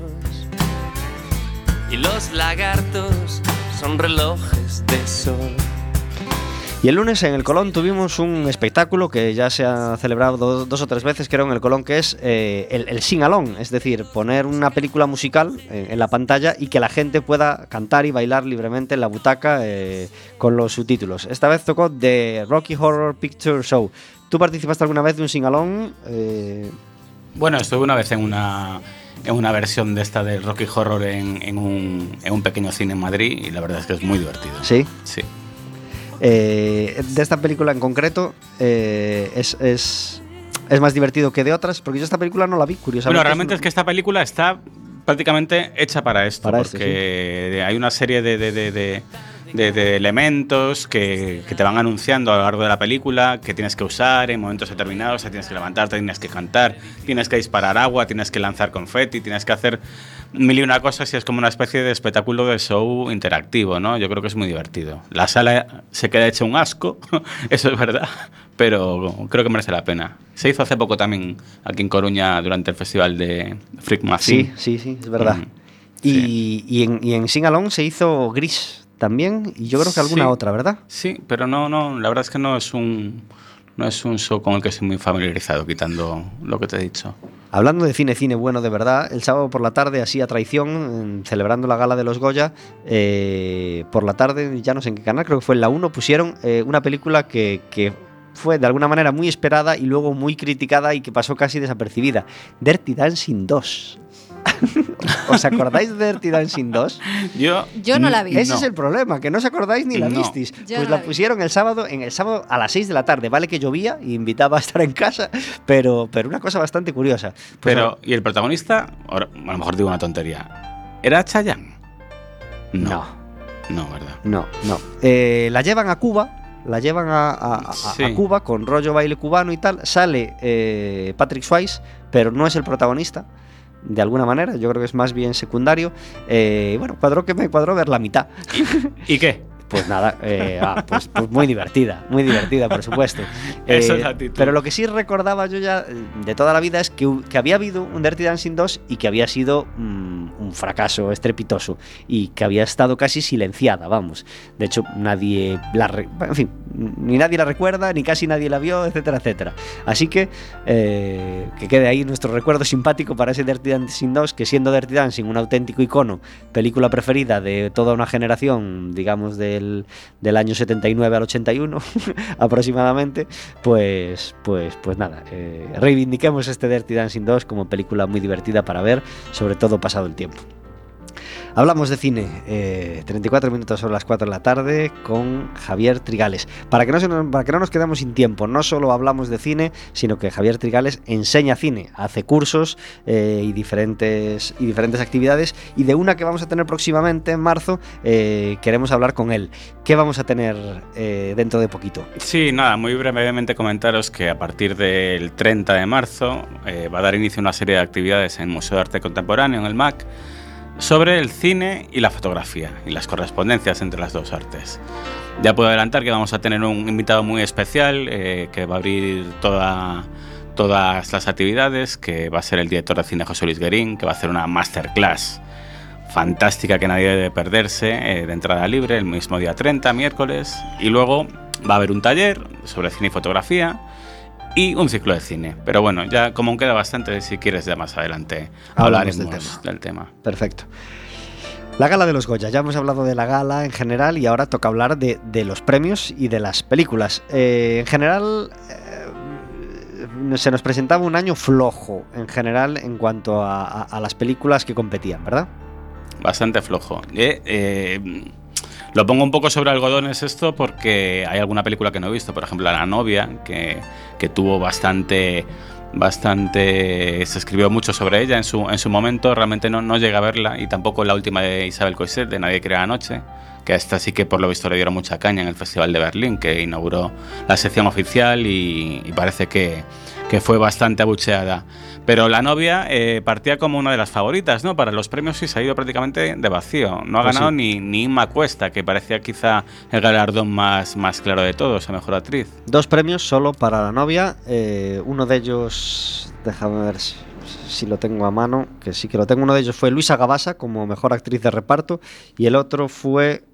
Y los lagartos son relojes de sol. Y el lunes en el Colón tuvimos un espectáculo que ya se ha celebrado dos o tres veces, creo, en el Colón, que es el sing-along, es decir, poner una película musical en la pantalla y que la gente pueda cantar y bailar libremente en la butaca con los subtítulos. Esta vez tocó The Rocky Horror Picture Show. ¿Tú participaste alguna vez de un sing-along? Bueno, estuve una vez en una versión de esta del Rocky Horror en un pequeño cine en Madrid y la verdad es que es muy divertido. ¿Sí? Sí. De esta película en concreto es más divertido que de otras, porque yo esta película no la vi, curiosamente. Bueno, realmente es que esta película está prácticamente hecha para esto, porque sí, hay una serie de elementos que te van anunciando a lo largo de la película, que tienes que usar en momentos determinados. O sea, tienes que levantarte, tienes que cantar, tienes que disparar agua, tienes que lanzar confeti, tienes que hacer mil y una cosas, y es como una especie de espectáculo de show interactivo, ¿no? Yo creo que es muy divertido. La sala se queda hecha un asco, eso es verdad, pero creo que merece la pena. Se hizo hace poco también aquí en Coruña durante el festival de Freak Machine. Sí, es verdad. Sí. Y en Sing Along se hizo Gris también, y yo creo que alguna otra, ¿verdad? Sí, pero no, la verdad es que no es un show con el que estoy muy familiarizado, quitando lo que te he dicho. Hablando de cine bueno de verdad, el sábado por la tarde, así a traición, celebrando la gala de los Goya, por la tarde, ya no sé en qué canal, creo que fue en la 1, pusieron una película que fue de alguna manera muy esperada y luego muy criticada y que pasó casi desapercibida, Dirty Dancing 2. ¿Os acordáis de Dirty Dancing 2? Yo no la vi. Ese es el problema, que no os acordáis ni la visteis. Pues la pusieron el sábado a las 6 de la tarde. Vale que llovía y invitaba a estar en casa, pero una cosa bastante curiosa. Pues ¿y el protagonista? Ahora, a lo mejor digo una tontería. ¿Era Chayanne? No, ¿verdad? No. La llevan a Cuba. La llevan a Cuba con rollo baile cubano y tal. Sale Patrick Swayze, pero no es el protagonista. De alguna manera, yo creo que es más bien secundario. Bueno, me cuadró ver la mitad. ¿Y qué? Pues nada, pues muy divertida, por supuesto. Eso es la actitud. Pero lo que sí recordaba yo ya de toda la vida es que había habido un Dirty Dancing 2 y que había sido un fracaso estrepitoso y que había estado casi silenciada, vamos. De hecho, nadie en fin, ni nadie la recuerda, ni casi nadie la vio, etcétera, etcétera. Así que quede ahí nuestro recuerdo simpático para ese Dirty Dancing 2, que siendo Dirty Dancing un auténtico icono, película preferida de toda una generación, digamos del año 79 al 81 aproximadamente, pues nada, reivindiquemos este Dirty Dancing 2 como película muy divertida para ver, sobre todo pasado el tiempo. Hablamos de cine, 34 minutos sobre las 4 de la tarde con Javier Trigales. Para que no nos quedemos sin tiempo, no solo hablamos de cine, sino que Javier Trigales enseña cine, hace cursos y diferentes actividades, y de una que vamos a tener próximamente en marzo queremos hablar con él. ¿Qué vamos a tener dentro de poquito? Sí, nada, muy brevemente comentaros que a partir del 30 de marzo va a dar inicio una serie de actividades en el Museo de Arte Contemporáneo, en el MAC, sobre el cine y la fotografía y las correspondencias entre las dos artes. Ya puedo adelantar que vamos a tener un invitado muy especial que va a abrir todas las actividades, que va a ser el director de cine José Luis Guerín, que va a hacer una masterclass fantástica que nadie debe perderse, de entrada libre, el mismo día 30, miércoles, y luego va a haber un taller sobre cine y fotografía y un ciclo de cine. Pero bueno, ya como aún queda bastante, si quieres ya más adelante hablaremos del tema. Perfecto. La gala de los Goya, ya hemos hablado de la gala en general y ahora toca hablar de los premios y de las películas. En general se nos presentaba un año flojo en general en cuanto a las películas que competían, ¿verdad? Bastante flojo. Lo pongo un poco sobre algodones esto porque hay alguna película que no he visto, por ejemplo La novia, que tuvo bastante, se escribió mucho sobre ella en su momento, realmente no llegué a verla, y tampoco la última de Isabel Coixet, de Nadie quiere la noche, que a esta sí que por lo visto le dieron mucha caña en el Festival de Berlín, que inauguró la sección oficial y parece que fue bastante abucheada. Pero La novia partía como una de las favoritas, ¿no? Para los premios, y se ha ido prácticamente de vacío. No ha ganado ni Inma Cuesta, que parecía quizá el galardón más claro de todos, a mejor actriz. 2 premios solo para La novia. Uno de ellos, déjame ver si lo tengo a mano, que sí que lo tengo. Uno de ellos fue Luisa Gabasa como mejor actriz de reparto, y el otro fue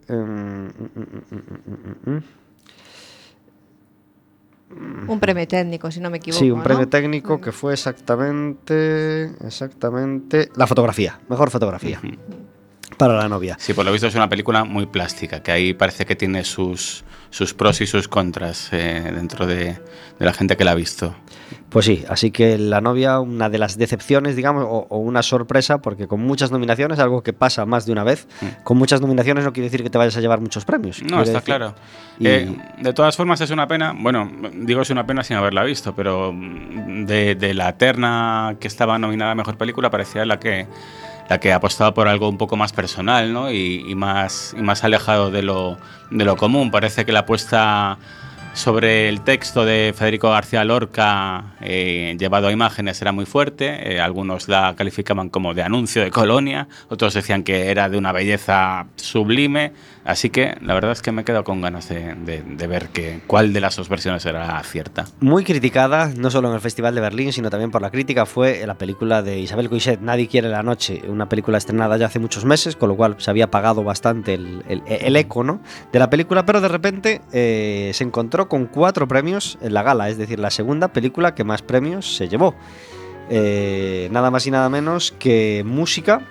un premio técnico, si no me equivoco. Sí, un premio ¿no? técnico que fue exactamente la fotografía, mejor fotografía para La novia. Sí, por lo visto es una película muy plástica, que ahí parece que tiene sus pros y sus contras dentro de la gente que la ha visto. Pues sí, así que La novia, una de las decepciones, digamos, o una sorpresa, porque con muchas nominaciones, algo que pasa más de una vez, con muchas nominaciones no quiere decir que te vayas a llevar muchos premios. No, está claro. De todas formas es una pena, bueno, digo es una pena sin haberla visto, pero de la terna que estaba nominada a Mejor Película parecía la que apostaba por algo un poco más personal, ¿no? y más alejado de lo común. Parece que la apuesta sobre el texto de Federico García Lorca llevado a imágenes era muy fuerte. Algunos la calificaban como de anuncio de colonia, otros decían que era de una belleza sublime. Así que la verdad es que me he quedado con ganas de ver cuál de las dos versiones era cierta. Muy criticada, no solo en el Festival de Berlín, sino también por la crítica, fue la película de Isabel Coixet, Nadie quiere la noche, una película estrenada ya hace muchos meses, con lo cual se había apagado bastante el eco, ¿no?, de la película, pero de repente se encontró con 4 premios en la gala, es decir, la segunda película que más premios se llevó. Nada más y nada menos que música.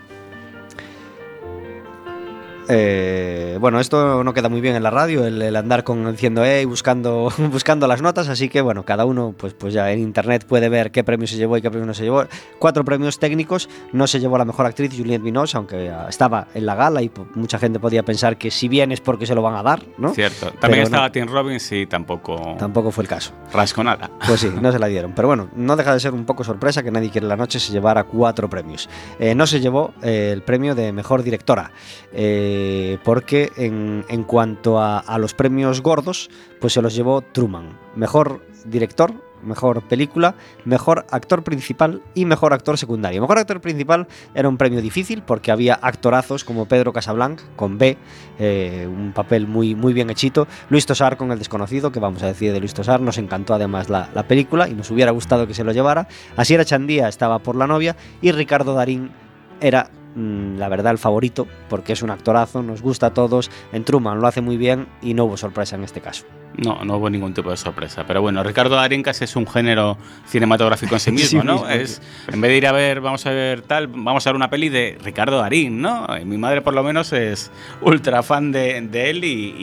Bueno, esto no queda muy bien en la radio, el andar diciendo y buscando las notas, así que bueno, cada uno pues ya en internet puede ver qué premio se llevó y qué premio no se llevó. 4 premios técnicos, no se llevó la mejor actriz Juliette Binoche, aunque estaba en la gala y mucha gente podía pensar que si bien es porque se lo van a dar, ¿no? Cierto, también estaba Tim Robbins y tampoco fue el caso. Rasco nada. Pues sí, no se la dieron, pero bueno, no deja de ser un poco sorpresa que Nadie quiere la noche se llevara 4 premios. No se llevó el premio de mejor directora, porque en cuanto a los premios gordos, pues se los llevó Truman, mejor director, mejor película, mejor actor principal y mejor actor secundario. Mejor actor principal era un premio difícil porque había actorazos como Pedro Casablanc con B, un papel muy bien hechito, Luis Tosar con El desconocido, que vamos a decir de Luis Tosar, nos encantó además la película y nos hubiera gustado que se lo llevara. Asier Echandía estaba por La novia y Ricardo Darín era la verdad, el favorito, porque es un actorazo, nos gusta a todos. En Truman lo hace muy bien y no hubo sorpresa en este caso. No hubo ningún tipo de sorpresa. Pero bueno, Ricardo Darín casi es un género cinematográfico en sí mismo, ¿no? Es, en vez de ir a ver, vamos a ver una peli de Ricardo Darín, ¿no? Mi madre por lo menos es ultra fan de él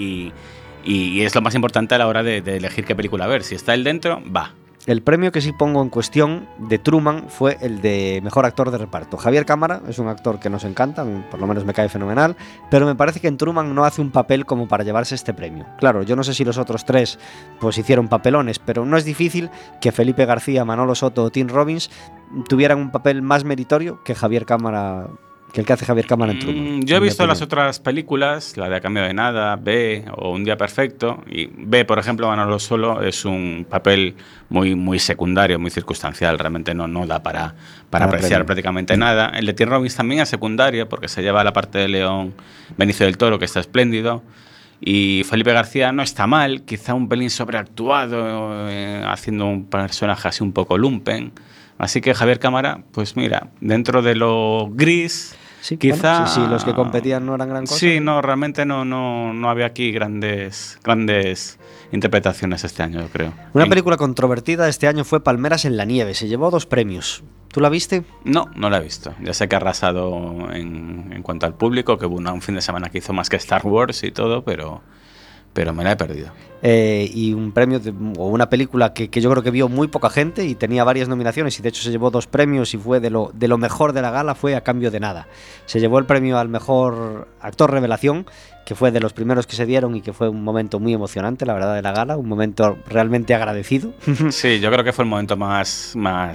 y es lo más importante a la hora de elegir qué película ver. Si está él dentro, va. El premio que sí pongo en cuestión de Truman fue el de mejor actor de reparto. Javier Cámara es un actor que nos encanta, por lo menos me cae fenomenal, pero me parece que en Truman no hace un papel como para llevarse este premio. Claro, yo no sé si los otros tres pues hicieron papelones, pero no es difícil que Felipe García, Manolo Soto o Tim Robbins tuvieran un papel más meritorio que Javier Cámara, que el que hace Javier Cámara en Truman. Yo he visto las otras películas, la de A Cambio de Nada, B o Un Día Perfecto, y B, por ejemplo, Manolo Solo es un papel muy secundario, muy circunstancial, realmente no da para apreciar prácticamente nada. El de Tim Robbins también es secundario, porque se lleva la parte de León Benicio del Toro, que está espléndido, y Felipe García no está mal, quizá un pelín sobreactuado, haciendo un personaje así un poco lumpen. Así que Javier Cámara, pues mira, dentro de lo gris, sí, quizá... Bueno, sí, los que competían no eran gran cosa. Sí, no, realmente no había aquí grandes interpretaciones este año, yo creo. Una película controvertida este año fue Palmeras en la nieve, se llevó 2 premios. ¿Tú la viste? No la he visto. Ya sé que ha arrasado en cuanto al público, que hubo un fin de semana que hizo más que Star Wars y todo, pero me la he perdido. Y un premio o una película que yo creo que vio muy poca gente y tenía varias nominaciones y de hecho se llevó 2 premios y fue de lo mejor de la gala, fue A Cambio de Nada. Se llevó el premio al mejor actor revelación, que fue de los primeros que se dieron y que fue un momento muy emocionante, la verdad, de la gala, un momento realmente agradecido. Sí, yo creo que fue el momento más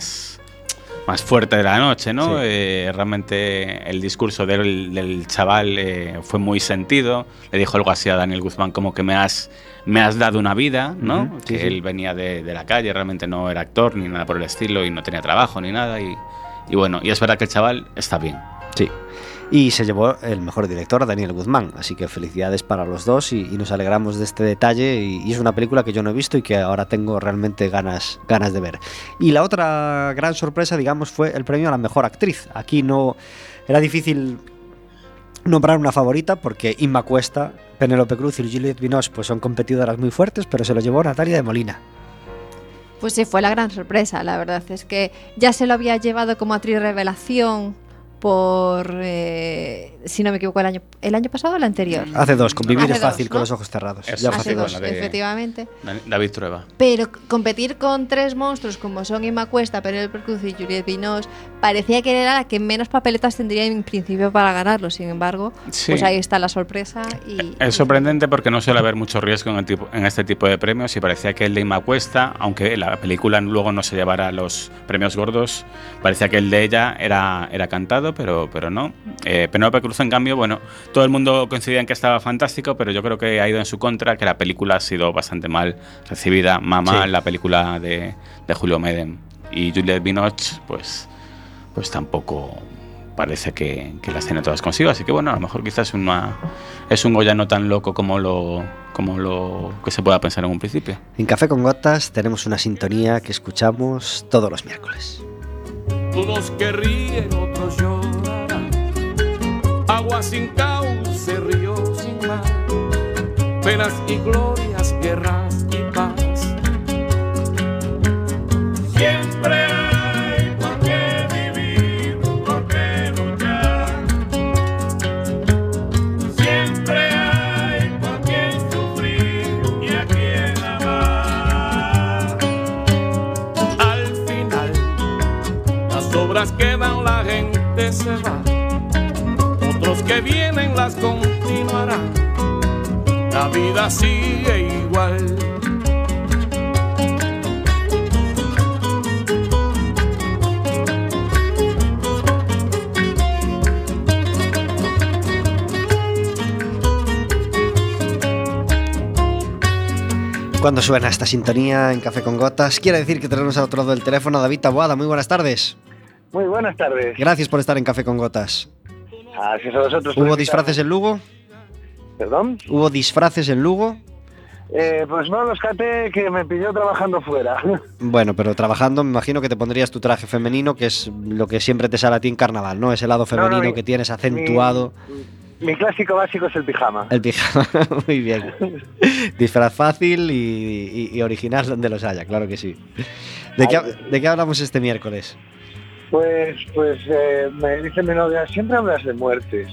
fuerte de la noche, ¿no? Sí. Realmente el discurso del chaval fue muy sentido. Le dijo algo así a Daniel Guzmán, como que me has dado una vida, ¿no? Uh-huh, sí, que él venía de la calle, realmente no era actor ni nada por el estilo y no tenía trabajo ni nada. Y bueno, y es verdad que el chaval está bien. Sí. Y se llevó el mejor director a Daniel Guzmán, así que felicidades para los dos y nos alegramos de este detalle y es una película que yo no he visto y que ahora tengo realmente ganas de ver. Y la otra gran sorpresa, digamos, fue el premio a la mejor actriz. Aquí no era difícil nombrar una favorita porque Inma Cuesta, Penélope Cruz y Juliette Binoche pues son competidoras muy fuertes, pero se lo llevó Natalia de Molina. Pues sí, fue la gran sorpresa, la verdad es que ya se lo había llevado como actriz revelación por, si no me equivoco, el año pasado o el anterior. Hace 2, Convivir Hace es fácil, dos, ¿no? Con los ojos cerrados. Eso, Ya hace fue 2, efectivamente. David Trueba. Pero competir con 3 monstruos como son Inma Cuesta, Penélope Cruz y Juliette Binoche parecía que era la que menos papeletas tendría en principio para ganarlo. Sin embargo, sí, pues ahí está la sorpresa. Es sorprendente porque no suele haber mucho riesgo en este tipo de premios y parecía que el de Inma Cuesta, aunque la película luego no se llevara los premios gordos, parecía que el de ella era cantado, pero no. Penélope Cruz, en cambio, bueno, todo el mundo coincidía en que estaba fantástico, pero yo creo que ha ido en su contra, que la película ha sido bastante mal recibida. Mamá, sí, la película de Julio Medem. Y Juliette Binoche, pues tampoco parece que las tiene todas consigo, así que bueno, a lo mejor quizás es un Goya no tan loco como lo que se pueda pensar en un principio. En Café con Gotas tenemos una sintonía que escuchamos todos los miércoles. Unos que ríen, otros llorarán. Agua sin cauce, río sin mar. Penas y glorias, guerras y paz. Siempre hay por qué vivir, por qué luchar. Siempre hay por qué sufrir y a quien amar. Al final las obras quedan, la gente se va. Otros que vienen las continuarán. La vida sigue igual. Cuando suena esta sintonía en Café con Gotas, quiere decir que tenemos al otro lado del teléfono a David Taboada. Muy buenas tardes. Muy buenas tardes. Gracias por estar en Café con Gotas. Gracias a vosotros. ¿Hubo disfraces en Lugo? ¿Perdón? ¿Hubo disfraces en Lugo? Pues no los caté, que me pilló trabajando fuera. Bueno, pero trabajando me imagino que te pondrías tu traje femenino, que es lo que siempre te sale a ti en carnaval, ¿no? Ese lado femenino que tienes acentuado. Mi clásico básico es el pijama. El pijama, muy bien. Disfraz fácil y original donde los haya, claro que sí. ¿De qué hablamos este miércoles? Pues me dice mi novia, siempre hablas de muertes.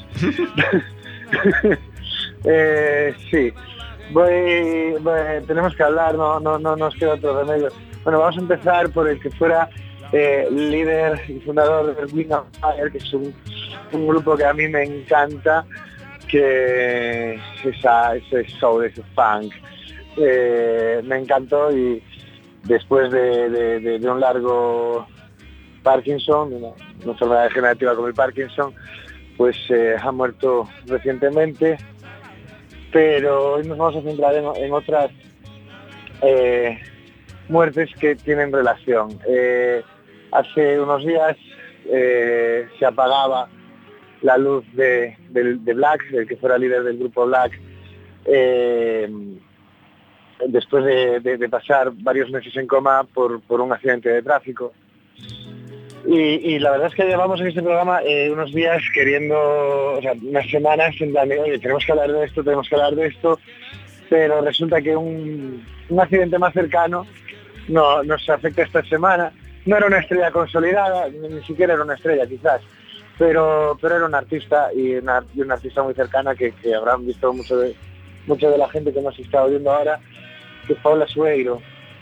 Sí. Tenemos que hablar, no nos queda otro remedio. Bueno, vamos a empezar por el que fuera líder y fundador del Wing of Fire, que es un grupo que a mí me encanta, que ese soul, ese funk, me encantó, y después de un largo Parkinson, una enfermedad degenerativa como el Parkinson, pues ha muerto recientemente. Pero hoy nos vamos a centrar en otras muertes que tienen relación. Hace unos días se apagaba la luz de Black, el que fuera líder del grupo Black, después de pasar varios meses en coma por un accidente de tráfico. Y la verdad es que llevamos en este programa unos días queriendo, o sea, unas semanas en plan de, oye, tenemos que hablar de esto, pero resulta que un accidente más cercano nos afecta esta semana. No era una estrella consolidada, ni siquiera era una estrella quizás, pero era un artista y una artista muy cercana que habrán visto mucho de la gente que nos está oyendo ahora, que es Paula Sueiro.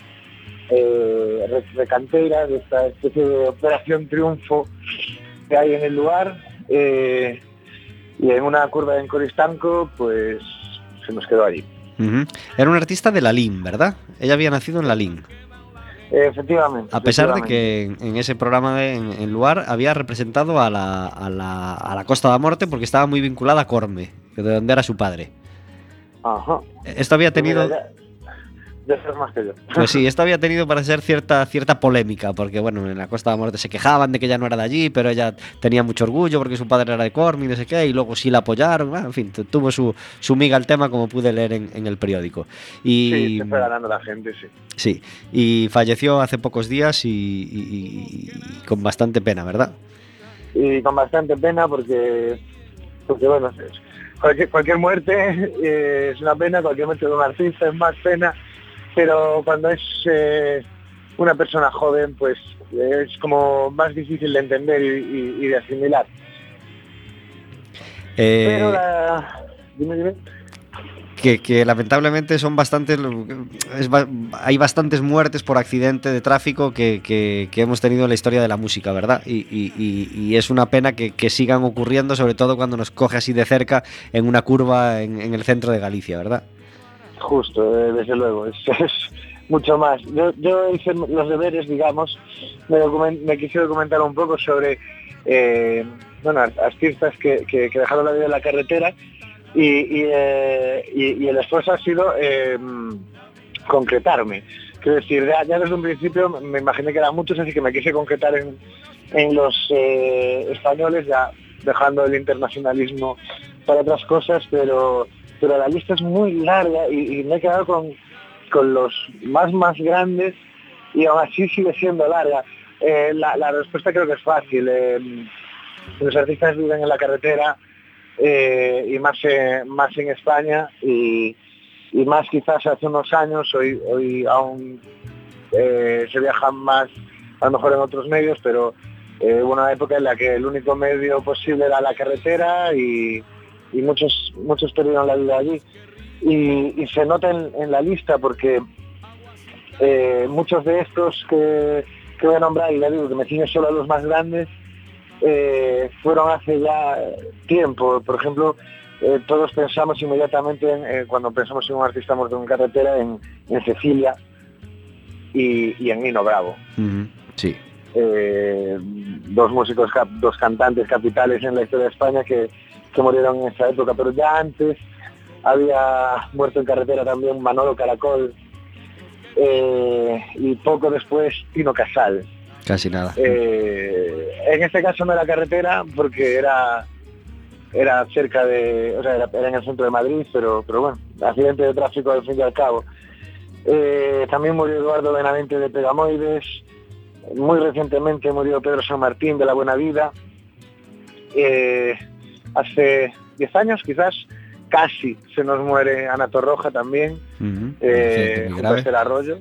Recanteira, de esta especie de operación triunfo que hay en el lugar, y en una curva en Coristanco pues se nos quedó allí. Era un artista de la LIN, ¿verdad? Ella había nacido en la LIN. Efectivamente. A pesar de que en ese programa en Luar había representado a la Costa da Morte, porque estaba muy vinculada a Corme, de donde era su padre. Ajá. Esto había tenido... Ya sabes más que yo. Pues sí, esto había tenido para ser cierta polémica, porque bueno, en la Costa da Morte se quejaban de que ella no era de allí, pero ella tenía mucho orgullo porque su padre era de Corme y no sé qué, y luego sí la apoyaron, en fin, tuvo su miga el tema, como pude leer en el periódico. Sí, se fue ganando la gente, sí. Sí, y falleció hace pocos días y con bastante pena, ¿verdad? Y con bastante pena porque bueno, cualquier muerte es una pena, cualquier muerte de un artista es más pena. Pero cuando es una persona joven, pues es como más difícil de entender y de asimilar. Pero dime. Que lamentablemente son bastantes, hay bastantes muertes por accidente de tráfico que hemos tenido en la historia de la música, ¿verdad? Y es una pena que sigan ocurriendo, sobre todo cuando nos coge así de cerca en una curva en el centro de Galicia, ¿verdad? Justo, desde luego, es mucho más. Yo hice los deberes, digamos, me quise documentar un poco sobre artistas que dejaron la vida en la carretera y el esfuerzo ha sido concretarme. Quiero decir, ya desde un principio me imaginé que eran muchos, así que me quise concretar en los españoles, ya dejando el internacionalismo para otras cosas, pero la lista es muy larga y me he quedado con los más grandes, y aún así sigue siendo larga. La respuesta creo que es fácil. Los artistas viven en la carretera, y más en España, y más quizás hace unos años. Hoy aún se viaja más, a lo mejor en otros medios, pero hubo una época en la que el único medio posible era la carretera, y muchos perdieron la vida allí, y se nota en la lista porque muchos de estos que voy a nombrar, y le digo que me ciño solo a los más grandes, fueron hace ya tiempo. Por ejemplo, todos pensamos inmediatamente cuando pensamos en un artista muerto en carretera, en Cecilia y en Nino Bravo. Sí. Dos músicos, dos cantantes capitales en la historia de España que murieron en esa época, pero ya antes había muerto en carretera también Manolo Caracol, y poco después Tino Casal. Casi nada. En este caso no era carretera porque era era cerca de, o sea, era en el centro de Madrid, pero bueno, accidente de tráfico al fin y al cabo. También murió Eduardo Benavente de Pegamoides. Muy recientemente murió Pedro San Martín de la Buena Vida. Hace 10 años quizás casi se nos muere Ana Torroja también, junto a Esther Arroyo.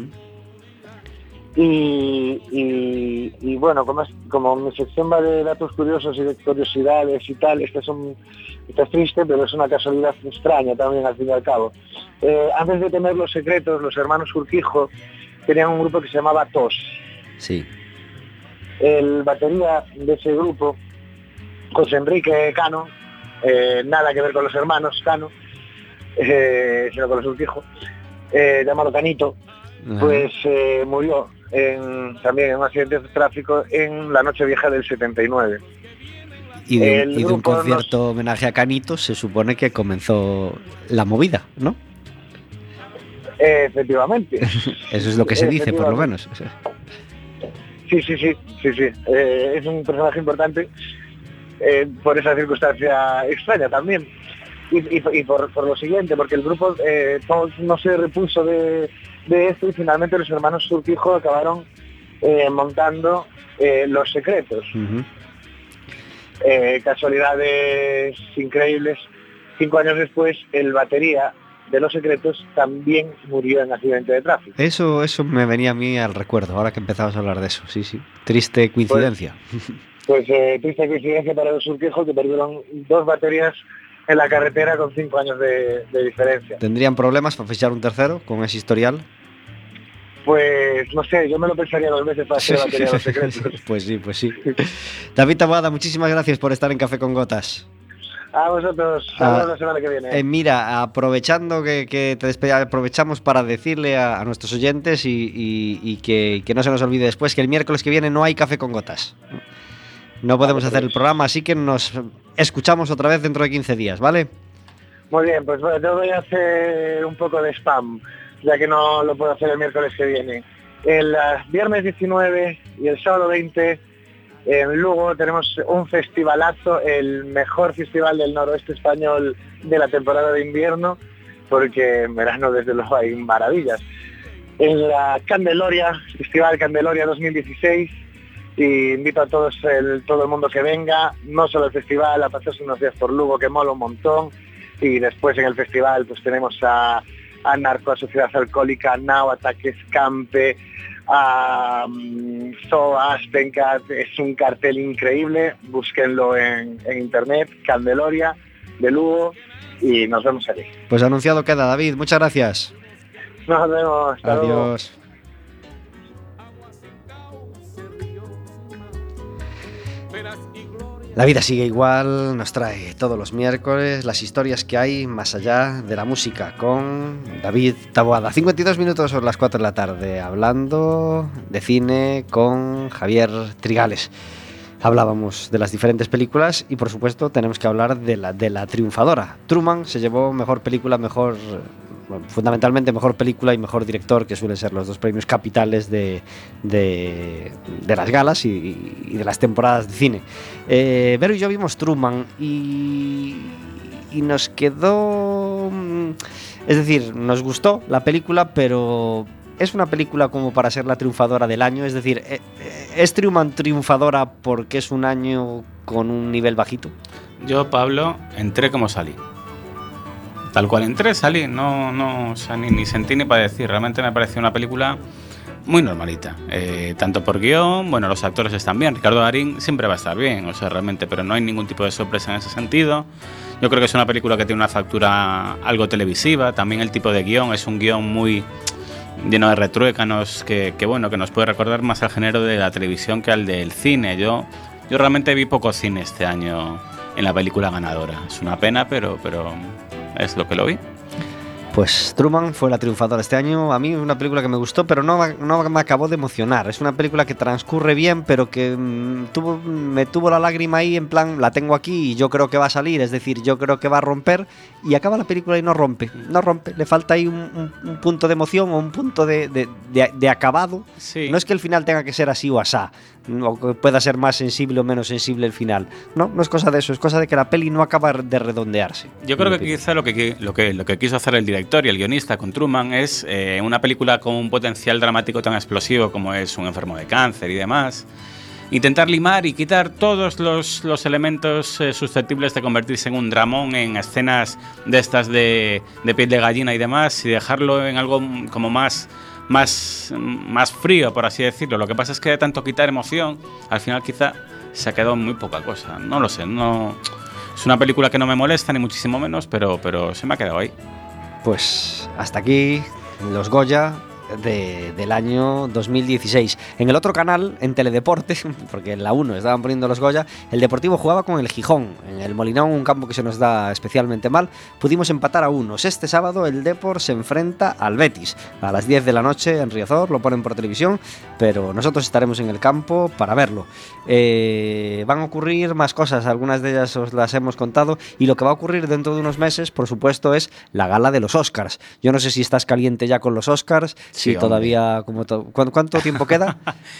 Y bueno, como mi sección va de datos curiosos y de curiosidades y tal, esta es triste, pero es una casualidad extraña también al fin y al cabo. Antes de tener Los Secretos, los hermanos Urquijo tenían un grupo que se llamaba TOS. Sí. El batería de ese grupo, José Enrique Cano, nada que ver con los hermanos Cano, sino con los Urquijo, llamado Canito, pues murió también en un accidente de tráfico en la Nochevieja del 79. Y de un concierto homenaje a Canito se supone que comenzó la movida, ¿no? Efectivamente. Eso es lo que se dice, por lo menos. Sí. Es un personaje importante por esa circunstancia extraña también. Y por lo siguiente, porque el grupo no se repuso de esto y finalmente los hermanos Urquijo acabaron montando Los Secretos. Casualidades increíbles. 5 años después, el batería de Los Secretos también murió en accidente de tráfico. Eso me venía a mí al recuerdo, ahora que empezabas a hablar de eso, sí. Triste coincidencia. Pues triste coincidencia para los Urquijo, que perdieron 2 baterías en la carretera con 5 años de diferencia. ¿Tendrían problemas para fichar un tercero con ese historial? Pues no sé, yo me lo pensaría 2 veces para hacer batería de Los Secretos. Pues sí. David Taboada, muchísimas gracias por estar en Café con Gotas. A vosotros, hasta la semana que viene. Mira, aprovechando que te aprovechamos para decirle a nuestros oyentes y que no se nos olvide después que el miércoles que viene no hay Café con Gotas. No podemos hacer el programa, así que nos escuchamos otra vez dentro de 15 días, ¿vale? Muy bien, pues bueno, yo voy a hacer un poco de spam, ya que no lo puedo hacer el miércoles que viene. El viernes 19 y el sábado 20 en Lugo tenemos un festivalazo, el mejor festival del noroeste español de la temporada de invierno, porque en verano desde luego hay maravillas. En la Candeloria, Festival Candeloria 2016, y invito a todo el mundo que venga, no solo al festival, a pasarse unos días por Lugo, que mola un montón, y después en el festival pues tenemos a Narco, a Sociedad Alcohólica, Nao, Ataques Campe, a Zoo, Astencat. Es un cartel increíble, búsquenlo en internet, Candeloria de Lugo, y nos vemos allí. Pues anunciado queda, David, muchas gracias. Nos vemos, hasta adiós. Luego. La vida sigue igual, nos trae todos los miércoles las historias que hay más allá de la música con David Taboada. 52 minutos sobre las 4 de la tarde, hablando de cine con Javier Trigales. Hablábamos de las diferentes películas y por supuesto tenemos que hablar de la triunfadora. Truman se llevó mejor película, fundamentalmente mejor película y mejor director, que suelen ser los 2 premios capitales de las galas y de las temporadas de cine. Vero y yo vimos Truman y nos quedó, es decir, nos gustó la película, pero es una película como para ser la triunfadora del año. Es decir, ¿es Truman triunfadora porque es un año con un nivel bajito? Yo, Pablo, entré como salí. Tal cual entré, salí, no o sea, ni sentí ni para decir. Realmente me pareció una película muy normalita. Tanto por guión, bueno, los actores están bien. Ricardo Darín siempre va a estar bien, o sea, realmente, pero no hay ningún tipo de sorpresa en ese sentido. Yo creo que es una película que tiene una factura algo televisiva. También el tipo de guión es un guión muy lleno de retruécanos que nos puede recordar más al género de la televisión que al del cine. Yo realmente vi poco cine este año en la película ganadora. Es una pena, pero es lo que lo vi. Pues Truman fue la triunfadora este año. A mí es una película que me gustó, pero no me acabó de emocionar. Es una película que transcurre bien, pero que me tuvo la lágrima ahí, en plan, la tengo aquí y yo creo que va a salir, es decir, yo creo que va a romper, y acaba la película y no rompe. Le falta ahí un punto de emoción o un punto de acabado. Sí. No es que el final tenga que ser así o asá, o que pueda ser más sensible o menos sensible el final. No es cosa de eso, es cosa de que la peli no acaba de redondearse. Yo creo que quizá lo que quiso hacer el director y el guionista con Truman es una película con un potencial dramático tan explosivo como es un enfermo de cáncer y demás, intentar limar y quitar todos los elementos susceptibles de convertirse en un dramón, en escenas de estas de piel de gallina y demás, y dejarlo en algo como más frío, por así decirlo. Lo que pasa es que de tanto quitar emoción, al final quizá se ha quedado muy poca cosa. No lo sé, no es una película que no me molesta ni muchísimo menos, pero se me ha quedado ahí. Pues hasta aquí los Goya del año 2016. En el otro canal, en Teledeporte, porque en la 1 estaban poniendo los Goya, el Deportivo jugaba con el Gijón, en el Molinón, un campo que se nos da especialmente mal. Pudimos empatar a 1. Este sábado el Depor se enfrenta al Betis a las 10 de la noche en Riazor, lo ponen por televisión, pero nosotros estaremos en el campo para verlo. Van a ocurrir más cosas, algunas de ellas os las hemos contado, y lo que va a ocurrir dentro de unos meses, por supuesto, es la gala de los Oscars. Yo no sé si estás caliente ya con los Oscars. Sí, todavía. ¿Cuánto tiempo queda?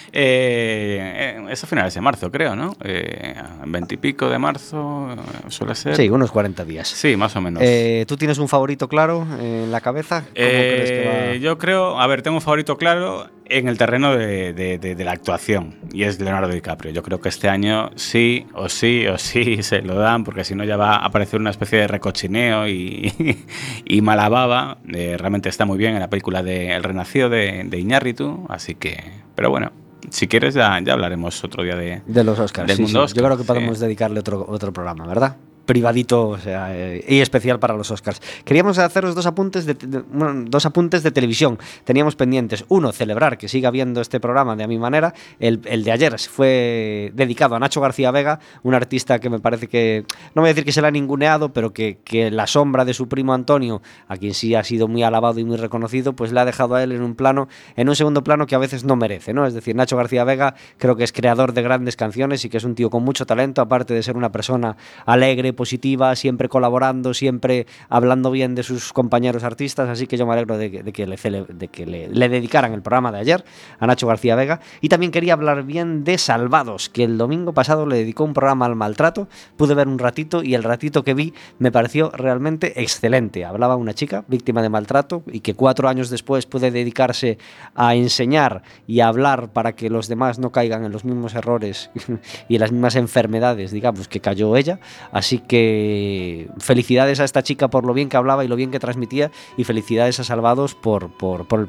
Es a finales de marzo, creo, ¿no? 20 y pico de marzo suele ser. Sí, unos 40 días. Sí, más o menos. ¿Tú tienes un favorito claro en la cabeza? ¿Cómo crees que va? Yo creo, tengo un favorito claro en el terreno de la actuación, y es Leonardo DiCaprio. Yo creo que este año sí se lo dan, porque si no ya va a aparecer una especie de recochineo y mala baba. Realmente está muy bien en la película de El Renacido de Iñárritu, así que, pero bueno, si quieres ya hablaremos otro día de los Oscars. Del mundo Oscar. Yo creo que podemos dedicarle otro programa, ¿verdad? Privadito, o sea, y especial para los Oscars. Queríamos haceros dos apuntes de televisión. Teníamos pendientes. Uno, celebrar que siga habiendo este programa de A Mi Manera. El de ayer fue dedicado a Nacho García Vega, un artista que me parece que, no voy a decir que se le ha ninguneado, pero que la sombra de su primo Antonio, a quien sí ha sido muy alabado y muy reconocido, pues le ha dejado a él en un segundo plano que a veces no merece, ¿no? Es decir, Nacho García Vega creo que es creador de grandes canciones y que es un tío con mucho talento, aparte de ser una persona alegre, positiva, siempre colaborando, siempre hablando bien de sus compañeros artistas, así que yo me alegro de que le dedicaran el programa de ayer a Nacho García Vega. Y también quería hablar bien de Salvados, que el domingo pasado le dedicó un programa al maltrato. Pude ver un ratito y el ratito que vi me pareció realmente excelente. Hablaba una chica víctima de maltrato y que 4 años después puede dedicarse a enseñar y a hablar para que los demás no caigan en los mismos errores y en las mismas enfermedades, digamos, que cayó ella. Así que felicidades a esta chica por lo bien que hablaba y lo bien que transmitía, y felicidades a Salvados por el